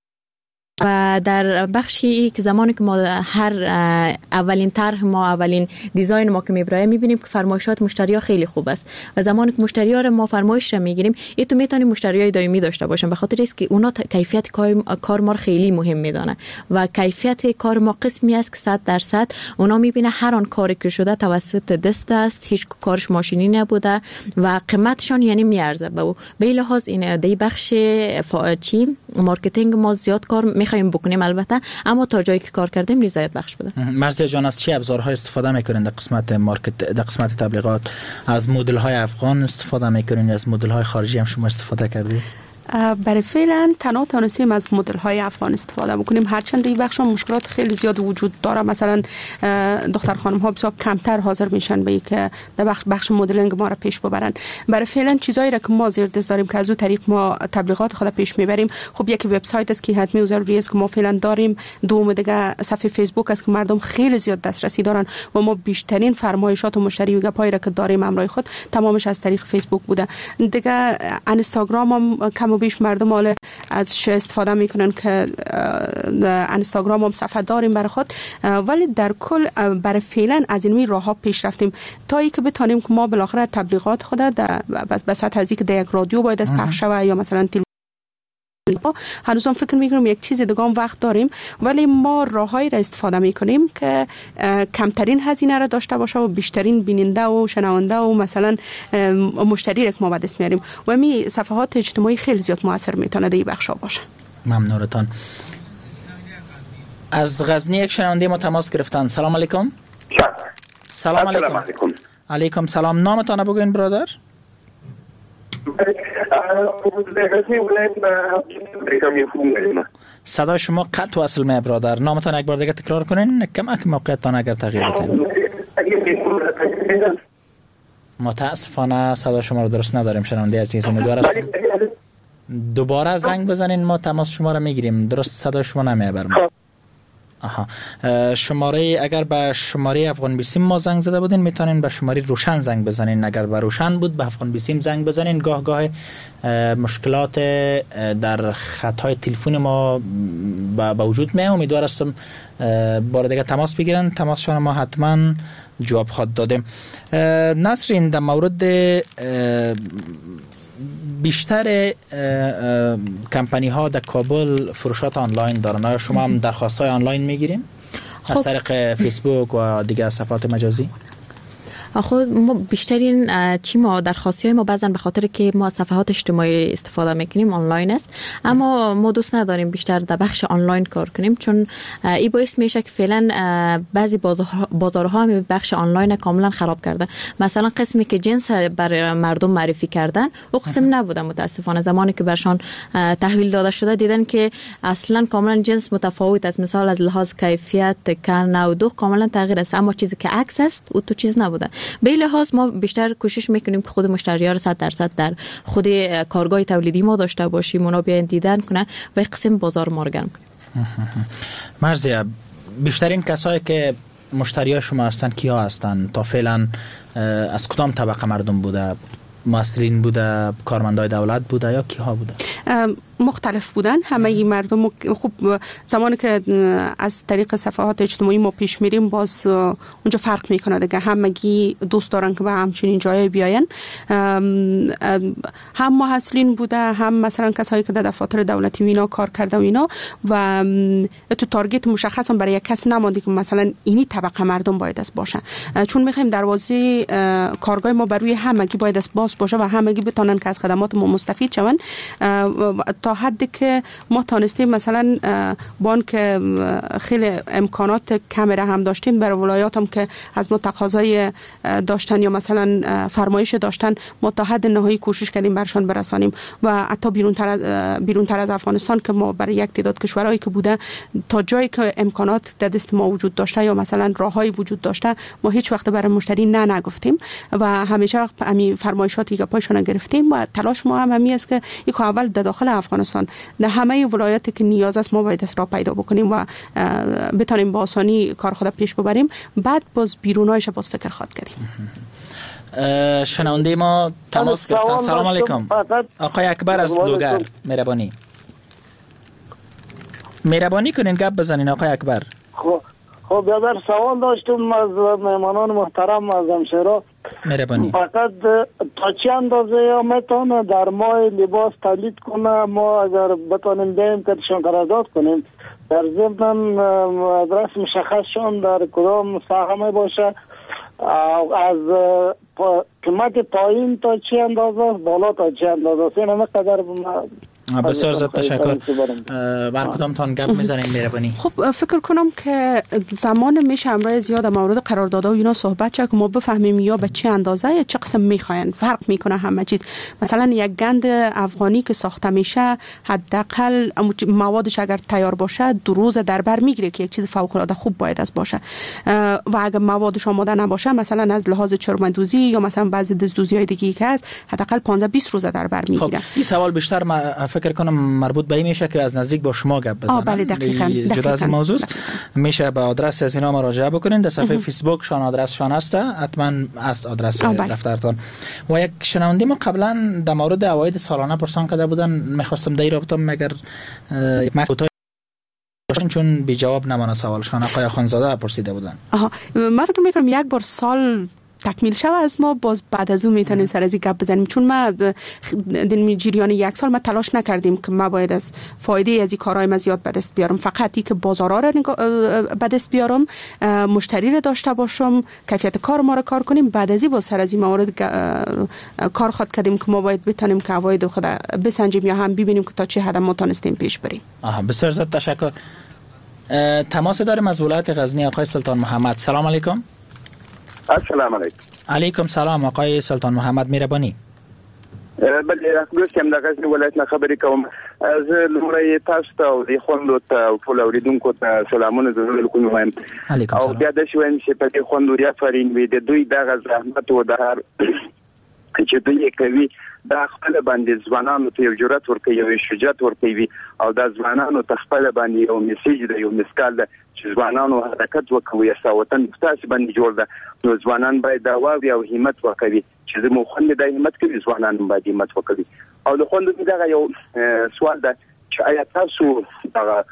و در بخشی که زمانی که ما هر اولین طرح ما اولین دیزاین ما که میبرایم میبینیم که فرمایشات مشتری ها خیلی خوب است و زمانی که مشتری ها رو ما فرمایش میگیریم این تو میتونیم مشتری های دائمی داشته باشن به خاطر است که اونا کیفیت کار ما خیلی مهم میدانه و کیفیت کار ما قسمی است که صد درصد اونا میبینه هر آن کاری که شده توسط دست است، هیچ کارش ماشینی نبوده و قیمتشان یعنی میارزه. به به لحاظ این دی بخش چی مارکتینگ ما زیاد کار میخوایم بکنیم البته، اما تا جایی که کار کردیم رضایت بخش بوده. مرزیه جان از چه ابزارها استفاده میکنین در قسمت مارکت در قسمت تبلیغات؟ از مدل های افغان استفاده میکنین یا از مدل های خارجی هم شما استفاده کردید؟ برای فعلا تنها تانستیم از مدل های افغان استفاده بکنیم، هرچند این بخش مشکلات خیلی زیاد وجود داره. مثلا دختر خانم ها بسیار کمتر حاضر میشن به که در بخش بخش مدلینگ ما را پیش ببرن. برای فعلا چیزایی را که ما زیر دست داریم که از اون طریق ما تبلیغات خود پیش میبریم، خب یک وبسایت است که حتمی و ضروری است که ما فعلا داریم. دوم دیگه صفحه فیسبوک است که مردم خیلی زیاد دسترسی دارن و ما بیشترین فرمایشات و مشتری و گپایی را که داریم امرای خود تمامش از طریق فیسبوک بوده. دیگه اینستاگرام هم کم و بیش مردم حالا ازش استفاده میکنن که اینستاگرام هم صفحه داریم برای خود، ولی در کل برای فعلا از این راه ها پیش رفتیم تا ای که بتونیم که ما بالاخره تبلیغات خود در به سطح از یک یک رادیو باید از پخش شود یا مثلا هنوز هم فکر میکنم یک چیز دیگه هم وقت داریم، ولی ما راههایی را استفاده میکنیم که کمترین هزینه را داشته باشه و بیشترین بیننده و شنونده و مثلا مشتری را که ما به دست میاریم و می صفحات اجتماعی خیلی زیاد موثر میتونه در این بخشا باشه. ممنونتان. از غزنی یک شنونده ما تماس گرفتن. سلام علیکم. سلام علیکم. علیکم سلام. نامتان بگوین برادر. صدای شما قطع وصل می برادر. نامتان یک بار دیگه تکرار کنین کمک موقعیتان اگر تغییر بدین. متاسفانه صدای شما رو درست نداریم شنونده عزیز. امیدوار هستم دوباره زنگ بزنین ما تماس شما رو میگیریم. درست صدای شما نمیبرم. آها شماره اگر به شماره افغان بیسیم ما زنگ زده بودین میتونین به شماره روشن زنگ بزنین. اگر به روشن بود به افغان بیسیم زنگ بزنین. گاه گاه مشکلات در خطهای تلفن ما به وجود میاد. امیدوار هستم بار دیگه تماس بگیرن. تماسشون ما حتما جواب خواهد دادیم. نسرین در مورد بیشتر کمپانی ها در کابل فروشات آنلاین دارن. آیا شما هم درخواست های آنلاین میگیرین؟ از طریق فیسبوک و دیگر صفحات مجازی؟ خود ما بیشترین چی ما درخواستی های ما بعضا به خاطر که ما صفحات اجتماعی استفاده میکنیم آنلاین است، اما ما دوست نداریم بیشتر در بخش آنلاین کار کنیم، چون این باعث میشه که فعلا بعضی بازارها هم بخش آنلاین کاملا خراب کرده. مثلا قسمی که جنس بر مردم معرفی کردن او قسم نبوده، متاسفانه زمانی که برشان تحویل داده شده دیدن که اصلا کاملا جنس متفاوت است، مثلا از لحاظ کیفیت کن و دو کاملا تغییر است، اما چیزی که عکس است او تو چیز نبوده. به این لحاظ ما بیشتر کوشش میکنیم که خود مشتری‌ها را صد درصد در خود کارگاه تولیدی ما داشته باشیم، اونا بیان دیدن کنه و قسم بازار ما رو گرم کنیم. مرزیه، بیشترین کسایی که مشتریای شما هستن کیا هستن؟ تا فعلا از کدام طبقه مردم بوده؟ مسئولین بوده، کارمندای دولت بوده یا کیها بوده؟ مختلف بودن. همه مردم خوب زمانی که از طریق صفحات اجتماعی ما پیش میریم باز اونجا فرق میکنه دیگه، همگی دوست دارن که به همچنین جای بیاین. هم محصلین بوده، هم مثلا کسایی که در دفاتر دولتی و اینا کار کرده و اینا، و تو تارگت مشخص هم برای یک کس نمانده که مثلا اینی طبقه مردم باید است باشه، چون میخوایم دروازه کارگاه ما بر روی همگی باید است باز باشه و همگی بتونن که از خدمات ما مستفید شون، تا حدی که ما تانستیم مثلا با که خیلی امکانات کمره هم داشتیم برای ولایات هم که از ما تقاضای داشتن یا مثلا فرمایش داشتن، ما تا حد نهایی کوشش کردیم برشان برسانیم و حتی بیرون تر از بیرون تر از افغانستان که ما برای یک تعداد کشورهایی که بوده تا جایی که امکانات در دست ما وجود داشته یا مثلا راههایی وجود داشته ما هیچ وقت برای مشتری نه نگفتیم و همیشه همین فرمایشاتی که پایشان گرفتیم و تلاش ما هم همین است که یک اول در داخل افغانستان در همه ولایاتی که نیاز است ما باید را پیدا بکنیم و بتونیم با آسانی کار خود پیش ببریم، بعد باز بیرونایش باز فکر خواد کردیم. شنونده ما تماس گرفتن. سلام علیکم. آقای اکبر از لوگر، مهربانی مهربانی کنین گپ بزنین آقای اکبر. خب خب برادر سوال داشتم از مهمانان محترم از همشهرها. مهربانی. فقط تا چه اندازه یا میتونه در ماه لباس تولید کنه، ما اگر بتونیم بیم کتشان قرارداد کنیم در ضمن آدرس مشخصشان در کدام ساحه می باشه، از قیمت پایین تا چه اندازه، بالا تا چه اندازه، این همه قدر بسیار زیاد تشکر. بر کدام تان گپ میزنیم مهربانی؟ خب فکر کنم که زمان میشه امروز زیاد مورد قراردادها و اینا صحبت شد که ما بفهمیم یا به چه اندازه یا چه قسم میخواین، فرق میکنه همه چیز. مثلا یک گند افغانی که ساخته میشه حداقل موادش اگر تیار باشه دو روز در بر میگیره که یک چیز فوق العاده خوب باید از باشه، و اگر موادش آماده نباشه مثلا از لحاظ چرمدوزی یا مثلا بعضی دزدوزی های دیگه که هست حداقل پانزده بیست روز در بر میگیره. خب این سوال بیشتر ما فکر کنم مربوط به این میشه که از نزدیک با شما گپ بزنم. بله دقیقاً. جدا از موضوع میشه به آدرس از اینا مراجعه بکنین، در صفحه فیسبوک شان آدرسشان هست، حتما از آدرس دفترتون. و یک شنونده ما قبلا در مورد عواید سالانه پرسان کرده بودن، میخواستم در این رابطه مگر مسئولای چون بی جواب نمانه سوالشان آقای خانزاده پرسیده بودن. آها من فکر میکنم یک بار سال تکمیل شود از ما باز بعد از اون میتونیم سر از این گپ بزنیم، چون ما در جریان یک سال ما تلاش نکردیم که ما باید از فایده از این کارهای ما زیاد به دست بیارم، فقط این که بازارها را به دست بیارم، مشتری را داشته باشم، کیفیت کار ما را کار کنیم، بعد از این با سر از این موارد کار خود کردیم که ما باید بتونیم که عواید خود بسنجیم یا هم ببینیم که تا چه حد ما تونستیم پیش بریم. آها بسیار زیاد تشکر. تماس داریم از ولایت غزنی آقای سلطان محمد. سلام علیکم. السلام علیکم. علیکم سلام آقای سلطان محمد، مهربانی. بله ګوښ د غزنی ولایت نه خبرې کوم. زه لومړی تاسو ته او د خوندو ته ټول اوریدونکو ته سلامونه زړه کوم وایم. او بیا د شوین چې په دې خوندو یا فرین وي د دوی دغه زحمت او د هر چې دوی کوي دا خپل باندې ځوانانو ته یو جرأت ورکوي، یو شجاعت ورکوي او دا ځوانانو ته خپل باندې یو میسج دی، یو مسکال دی چې ځوانانو حرکت وکوي، یا وطن تاسو باندې جوړ ده، نو ځوانان باید دا واوري او همت وکوي چې زموږ خوند د همت کوي، ځوانان باید همت وکوي. او د خوند دغه یو سوال ده چې آیا تاسو دغه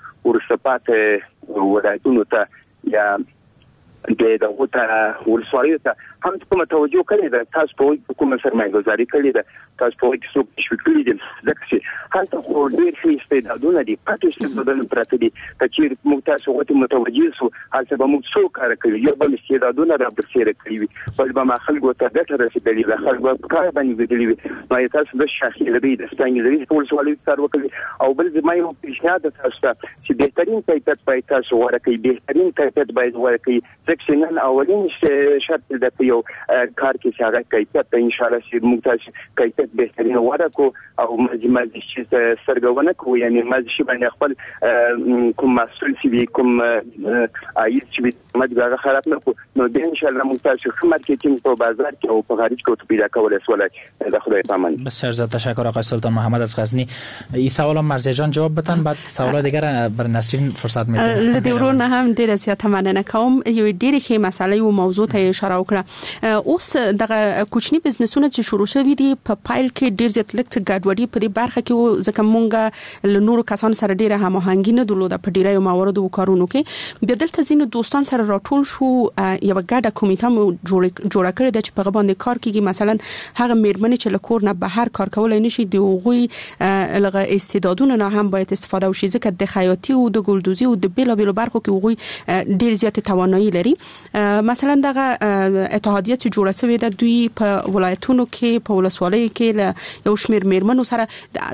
ورسپات ولایتونو ته یا د دغه ته ولسوالیو ته هم کومه توجه کړې ده تاسو په کومه سرمایه‌گذاري کړې ده تاسو په کې څو تشویق کړی دي ځکه چې هلته خو ډېر ښه استعدادونه دي پاتې استعدادونه پراته دي چې موږ تاسو غوته متوجه سو هلته به موږ څو کار کوي یو بل استعدادونه را برسېره کړی وي بل به ما خلکو ته ګټه رسېدلې ده خلک په کار باندې ګټلې وي نو تاسو د شاخې لري د ستنګ ټول سوالي کار وکړي او بل زما یو پیشنهاد تاسو ته چې بهترین کیفیت باید تاسو ورکړئ بهترین کیفیت باید ورکړئ ځکه نن اولین شرط د یو کار کې چې هغه کیفیت ان شاء الله چې موږ تاسو کیفیت بهترین ورکو او مزمز چې سرګونه کوو یعنی مزشي باندې خپل کوم مسؤل چې کوم ایت چې مدغه خراب نه کو نو د ان شاء الله موږ تاسو مارکتینګ په بازار کې او په خارج کې پیدا کولای سوال د خدای پامان. بسیار زیاد تشکر آقای سلطان محمد از غزنی. این سوالا مرزیه جان جواب بدن بعد سوالا دیگر بر نسرین فرصت میدیم. لدیورون هم ډیر زیات مننه کوم یو ډیر ښه مسله او موضوع ته اشاره وکړه. اوس دغه کوچنی بزنسونه چې شروع شوي دي په پایل کې ډیر زیات لکه ګډوډي په دې برخه کې و ځکه مونږ له نورو کسانو سره ډیره هماهنګي نه درلوده په ډیره مواردو کارونو کې بیا دلته ځینو دوستان سره راټول شو یو ګډه کمیټه مو جوړه کړې ده چې په باندې کار کوي مثلا هغه میرمنې چې له کور نه بهر کار کولای نشي د هغوی لغه استعدادونو نه هم باید استفاده وشي ځکه د خیاطي او د ګلدوزي او د بیلا بیلو برخو کې هغوی ډیر زیات توانایي لري. مثلا دغه اتحادیه چې جوړه شوې ده دوی په ولایتونو کې په ولسوالۍ کې له یو شمیر میرمنو سره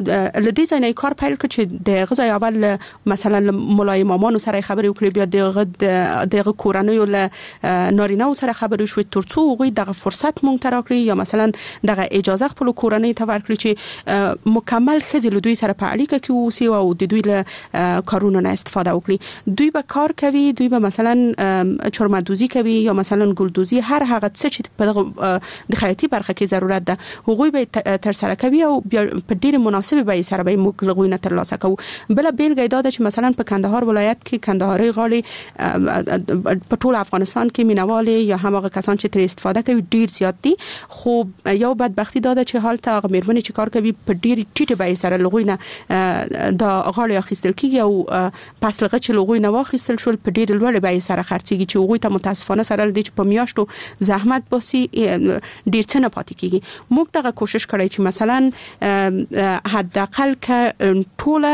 ل دې ځای نه کار پیل کړ چې د غزا اول مثلا مولای امامانو سره خبرې وکړي بیا دغه دغه کورنۍ له نارینه سره خبرې شوې ترڅو هغوی دغه فرصت مونږ ته راکړي یا مثلا دغه اجازه خپل کورنۍ ته ورکړي چې مکمل خزي له دوی سره په اړیکه کې اوسي او د دوی له کارونو نه استفاده وکړي. دوی به کار کوي دوی به مثلا چرمدوزي کوي یا مثلا ګلدوزي هر هغه څه چې په د خیاطي برخه کې ضرورت ده هغوی به تر سره کوي او په ډیر مناسبه به سره به موږ لغوی نه ترلاسه کوو. بل بیلګه دا ده چې مثلا په کندهار ولایت کې کندهاري غاړي په ټول افغانستان کې مینوال یا هغه کسان چې تر استفاده کوي ډیر زیات دي خو یو بدبختی دا ده چې حالت هغه میرمنې چې کار کوي په ډیر ټیټه به سره لغوی نه دا غاړي اخیستل کیږي او پس لغه چې لغوی نه واخیستل شول په ډیر لوړ به سره خرڅيږي چې هغه ته متاسفانه سره د په میاشتو زحمت باسي ډیر څه نه پاتې کیږي. موږ دغه کوشش کړی چې مثلا حداقل ک ټوله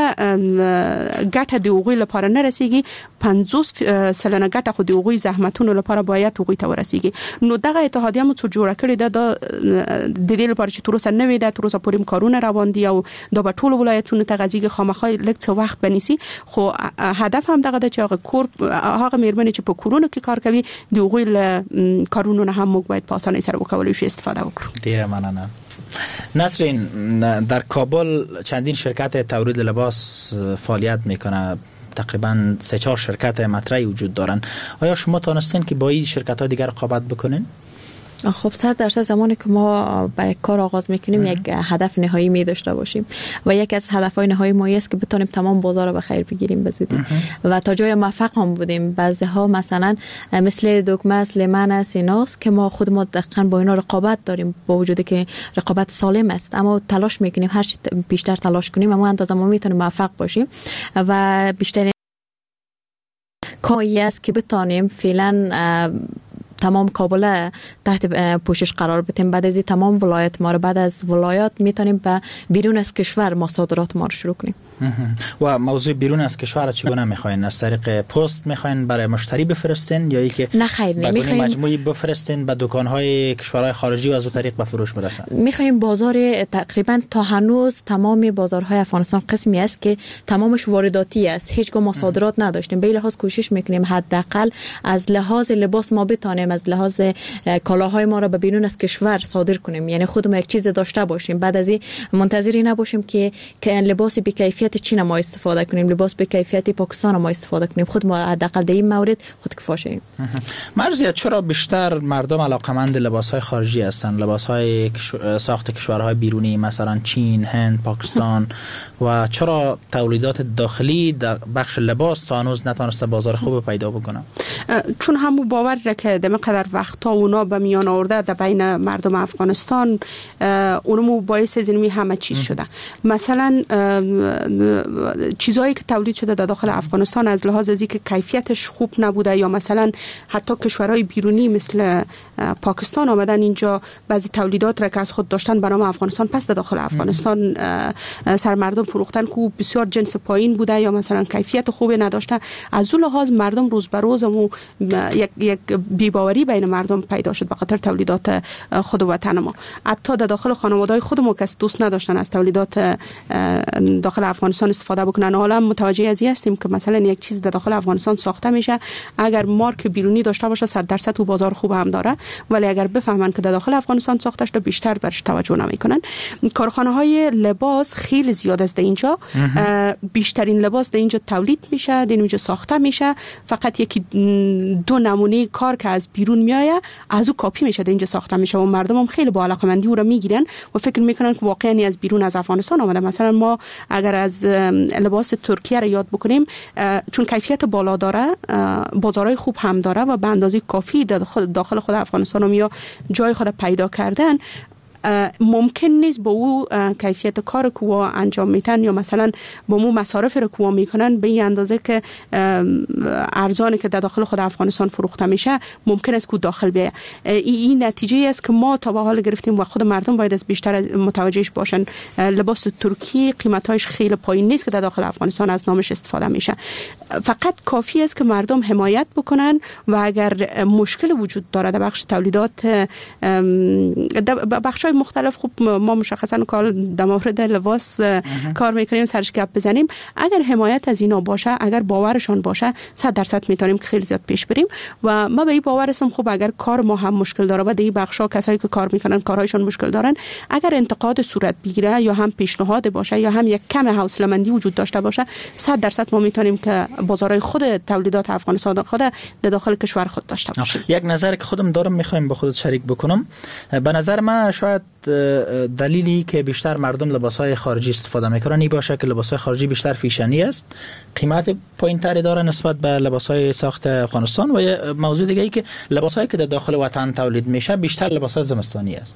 ګټه د هغوی لپاره نه رسیږي پنځوس سلنه ګټه خو د هغوی زحمتونو لپاره باید هغوی ته ورسیږي. نو دغه اتحادیه مو څو جوړه کړې ده د دې لپاره چې تر اوسه نه وي ده تر اوسه پورې کارونه روان دي او دا په ټولو ولایتونو ته غځيږي خامخا لږ څه وخت بنيسي خو هدف هم دغه د چې هغه کور هغه میرمنې چې په کورونو کې کار کوي د هغوی له کارونو نه هم موږ باید په اسانۍ سره وکولای شو استفاده وکړو. ډیره مننه. نسرین در کابل چندین شرکت تولید لباس فعالیت میکنه تقریبا سه چهار شرکت مطرحی وجود دارن آیا شما تونستین که با این شرکت ها دیگر رقابت بکنین؟ خب صد درصد زمانی که ما با یک کار آغاز میکنیم یک هدف نهایی می داشته باشیم و یک از هدفهای نهایی ما است که بتونیم تمام بازار رو به خیر بگیریم به زودی و تا جای موفق هم بودیم. بعضی ها مثلا مثل دوکمس لیمن سیناس که ما خود ما دقیقاً با اینا رقابت داریم با وجودی که رقابت سالم است اما تلاش میکنیم هر چی بیشتر تلاش کنیم اما اندازه ما میتونیم موفق باشیم و بیشتر کاری است که بتونیم فعلا تمام کابل تحت پوشش قرار بدیم. بعد از این تمام ولایت ما رو بعد از ولایات میتونیم به بیرون از کشور ما صادرات ما رو شروع کنیم. و موضوع بیرون از کشور چگونه میخواین؟ از طریق پست میخواین برای مشتری بفرستین یا اینکه نه خیر نمیخوایم مجموعی بفرستین به دکان‌های کشورهای خارجی و از اون طریق به فروش برسن؟ میخوایم بازار تقریبا تا هنوز تمام بازارهای افغانستان قسمی است که تمامش وارداتی است هیچگاه ما صادرات نداشتیم به لحاظ کوشش میکنیم حداقل از لحاظ لباس ما بتونیم از لحاظ کالاهای ما را به بیرون از کشور صادر کنیم یعنی خودمون یک چیز داشته باشیم بعد از این منتظری نباشیم که لباس بی کیفیت چین ما استفاده کنیم لباس به کیفیت پاکستان ما استفاده کنیم خود ما حداقل در این مورد خود کفا شیم. مرزیه چرا بیشتر مردم علاقمند لباس‌های خارجی هستند لباس‌های ساخت کشورهای بیرونی مثلا چین هند پاکستان و چرا تولیدات داخلی در بخش لباس تا هنوز نتونسته بازار خوب پیدا بکنه؟ چون همو باور را که دم قدر وقتا اونا به میان آورده در بین مردم افغانستان اونمو باعث زنمی همه چیز شده. مثلا چیزایی که تولید شده در داخل افغانستان از لحاظ از اینکه کیفیتش خوب نبوده یا مثلا حتی کشورهای بیرونی مثل پاکستان آمدن اینجا بعضی تولیدات را که از خود داشتن به نام افغانستان پس در داخل افغانستان سر مردم فروختن که بسیار جنس پایین بوده یا مثلا کیفیت خوبی نداشته. از اون لحاظ مردم روز به روز یک یک بی‌باوری بین مردم پیدا شد به خاطر تولیدات خود وطن ما. حتی در داخل خانواده‌های خود ما کس دوست نداشتن از تولیدات داخل افغانستان استفاده بکنن. حالا متوجه از این هستیم که مثلا یک چیز در داخل افغانستان ساخته میشه اگر مارک بیرونی داشته باشه صد درصد تو بازار خوب هم داره، ولی اگر بفهمن که در داخل افغانستان ساخته شده بیشتر برش توجه نمیکنن. کارخانه‌های لباس خیلی زیاد است اینجا، بیشترین لباس در اینجا تولید میشه، در اینجا ساخته میشه. فقط یکی دو نمونه کار که از بیرون میایه از او کاپی میشه در اینجا ساخته میشه و مردم هم خیلی با علاقمندی او را میگیرن و فکر میکنن که واقعا از بیرون از افغانستان آمده. مثلا ما اگر از لباس ترکیه را یاد بکنیم چون کیفیت بالا داره، بازارهای خوب هم داره و به اندازه کافی داخل خود افغانستان هم یا جای خود پیدا کردن، ممکن نیست با او کیفیت کار که انجام میتن یا مثلا با مو مصارف رو که میکنن به این اندازه که ارزانی که در داخل خود افغانستان فروخته میشه ممکن است که داخل بیایه. این نتیجه است که ما تا به حال گرفتیم و خود مردم باید از بیشتر از متوجهش باشن. لباس ترکی قیمتاش خیلی پایین نیست که در داخل افغانستان از نامش استفاده میشه. فقط کافی است که مردم حمایت بکنن و اگر مشکل وجود داره در بخش تولیدات بخش مختلف، خوب ما مشخصا کار در مورد لباس کار میکنیم سرش گپ بزنیم، اگر حمایت از اینا باشه، اگر باورشان باشه صد درصد میتونیم که خیلی زیاد پیش بریم. و ما به این باور هستم خوب اگر کار ما هم مشکل داره و در این بخشا کسایی که کار میکنن کارهایشان مشکل دارن، اگر انتقاد صورت بگیره یا هم پیشنهاد باشه یا هم یک کم حوصله مندی وجود داشته باشه، صد درصد ما میتونیم که بازارهای خود تولیدات افغانستان خود در داخل کشور خود داشته باشیم. یک نظر که خودم دارم میخوایم با خودت شریک بکنم. به نظر من شاید دلیلی که بیشتر مردم لباسهای خارجی استفاده میکنن این باشه که لباسهای خارجی بیشتر فیشنی است، قیمت پایینتری داره نسبت به لباسهای ساخت افغانستان، و یه موضوع دیگه ای که لباسهایی که در داخل وطن تولید میشه بیشتر لباسهای زمستانی است.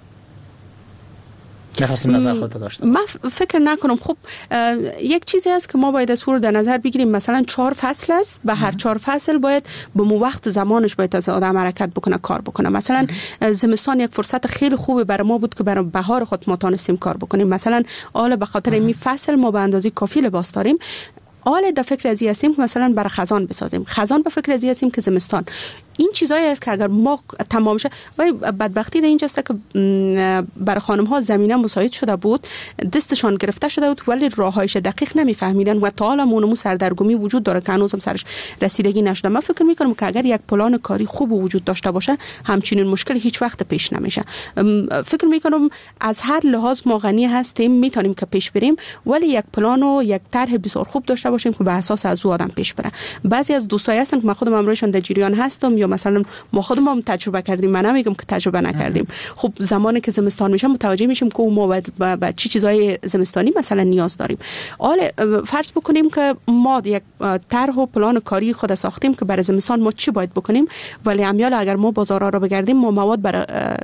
نخواستم نظر خودت داشتم. من فکر نکنم. خب یک چیزی است که ما باید از در نظر بگیریم، مثلا چهار فصل است، به هر چهار فصل باید به مو وقت زمانش باید از آدم حرکت بکنه، کار بکنه. مثلا زمستان یک فرصت خیلی خوبه برای ما بود که برای بهار خود ما تونستیم کار بکنیم. مثلا حالا به خاطر این فصل ما به اندازه کافی لباس داریم. حالا در فکر ازی هستیم که مثلا برای خزان بسازیم، خزان به فکر ازی هستیم که زمستان. این چیزایی است که اگر ما تمام شه، و بدبختی در اینجاست که برای خانم ها زمینه مساعد شده بود، دستشان گرفته شده بود ولی راههایش دقیق نمیفهمیدن و تا حالا مونمو سردرگمی وجود داره که هنوزم سرش رسیدگی نشده. من فکر میکنم که اگر یک پلان کاری خوب وجود داشته باشه همچین مشکل هیچ وقت پیش نمیشه. فکر میکنم از هر لحاظ ما غنی هستیم، میتونیم که پیش بریم، ولی یک پلان و یک طرح بسیار خوب داشته باشیم که به اساس از او آدم پیش بره. بعضی از دوستای هستن که من خودم امروزشون در جریان هستم یا مثلا ما خودمون هم تجربه کردیم، من نمیگم که تجربه نکردیم. خب زمانی که زمستان میشه متوجه میشیم که ما باید با چی چیزای زمستانی مثلا نیاز داریم. حالا فرض بکنیم که ما یک طرح و پلان کاری خود ساختیم که برای زمستان ما چی باید بکنیم، ولی امیال اگر ما بازارها رو بگردیم ما مواد برای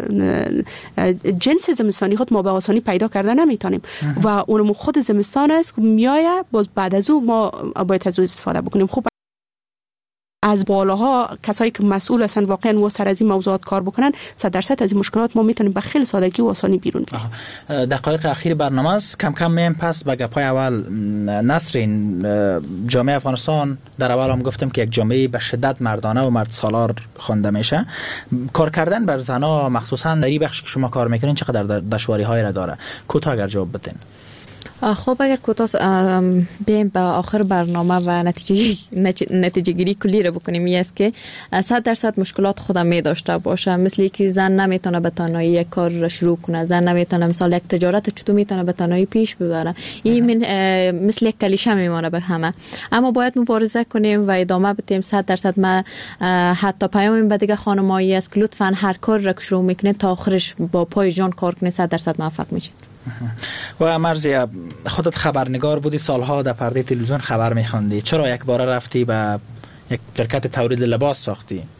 جنس زمستانی خود ما به آسانی پیدا کردن نمیتونیم و اونم خود زمستان است میایه، باز بعد از اون ما باید از اون استفاده بکنیم. خب از بالاها کسایی که مسئول هستن واقعا و سر از این موضوعات کار بکنن، صد درصد از این مشکلات ما میتونیم به خیلی سادگی و آسانی بیرون بیاییم. دقایق اخیر برنامه است، کم کم میم پس به گپای اول. نسرین، جامعه افغانستان در اول هم گفتم که یک جامعه به شدت مردانه و مرد سالار خوانده میشه. کار کردن بر زنا مخصوصا در این بخش که شما کار میکنین چقدر دشواری های را داره؟ کوتاه اگر جواب بدین. خب اگر کوتاه بیم به آخر برنامه و نتیجه نتیجه گیری کلی رو بکنیم، این است که صد درصد مشکلات خودم می داشته باشه، مثل که زن نمیتونه به تنهایی یک کار را شروع کنه، زن نمیتونه مثلا یک تجارت چطور میتونه به تنهایی پیش ببره. این من مثل یک کلیشه میمونه به همه، اما باید مبارزه کنیم و ادامه بدیم. صد درصد ما حتی پیام به دیگه خانمایی است که لطفاً هر کار را که شروع میکنه تا آخرش با پای جان کار کنه، صد درصد موفق میشید. و مرزی، خودت خبرنگار بودی، سالها در پرده تلویزیون خبر میخوندی، چرا یک بار رفتی به یک شرکت تولید لباس ساختی؟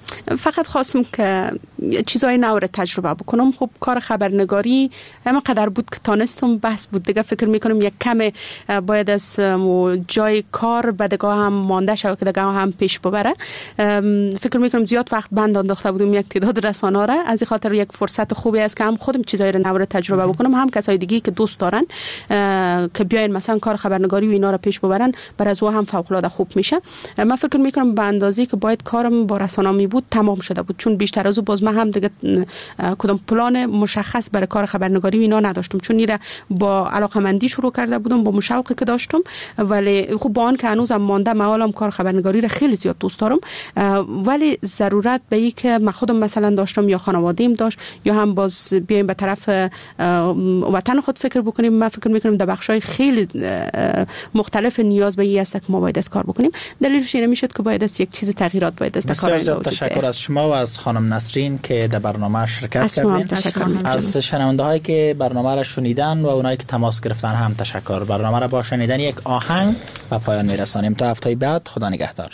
فقط خواستم که چیزای نو رو تجربه بکنم. خب کار خبرنگاری همه قدر بود که تانستم بس بود دیگه. فکر میکنم یک کم باید از جای کار بدگاه هم مانده شد که دیگه هم پیش ببره. فکر میکنم زیاد وقت بند انداخته بودم یک تعداد رسانه را، از این خاطر یک فرصت خوبی است که هم خودم چیزای رو نو رو تجربه بکنم، هم کسای دیگه که دوست دارن که بیاین مثلا کار خبرنگاری و اینا رو پیش ببرن، بر از او هم فوق العاده خوب میشه. من فکر میکنم به اندازه‌ای که باید کارم با رسانه می بود تمام شده بود، چون بیشتر از او باز من هم دیگه کدام پلان مشخص برای کار خبرنگاری و اینا نداشتم، چون ایره با علاقمندی شروع کرده بودم، با مشوقی که داشتم. ولی خب با آن که هنوزم مانده معالم کار خبرنگاری را خیلی زیاد دوست دارم، ولی ضرورت به این که من خودم مثلا داشتم یا خانواده‌ام داشت یا هم باز بیایم به طرف وطن خود فکر بکنیم. من فکر میکنم در بخشای خیلی مختلف نیاز به این است که ما باید از کار بکنیم. دلیلش اینه میشد که باید از یک چیز تغییرات باید از کار بسیار تشکر از شما و از خانم نسرین که در برنامه شرکت کردین. از شنونده هایی که برنامه را شنیدن و اونایی که تماس گرفتن هم تشکر. برنامه را با شنیدن یک آهنگ و پایان میرسانیم تا هفته بعد. خدا نگهدار.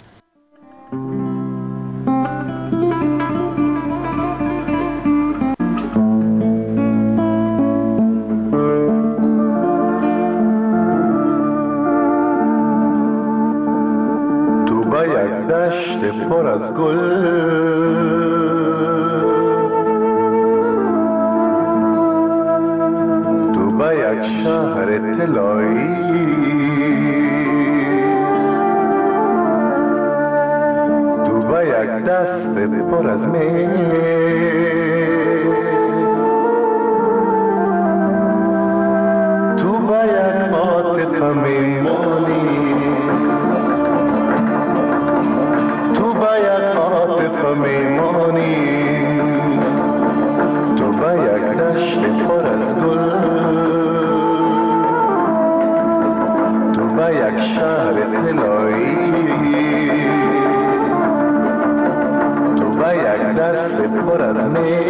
دشت پر از گل تو به یک شهر طلایی تو به یک دست پر از می تو به یک عاطفه میمانی میمانی تو به یک دشت پر از گل تو به یک شهر طلایی تو به یک دست پر از می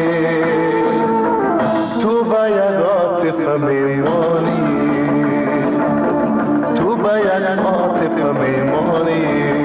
تو به یک عاطفه میمانی تو به یک عاطفه میمانی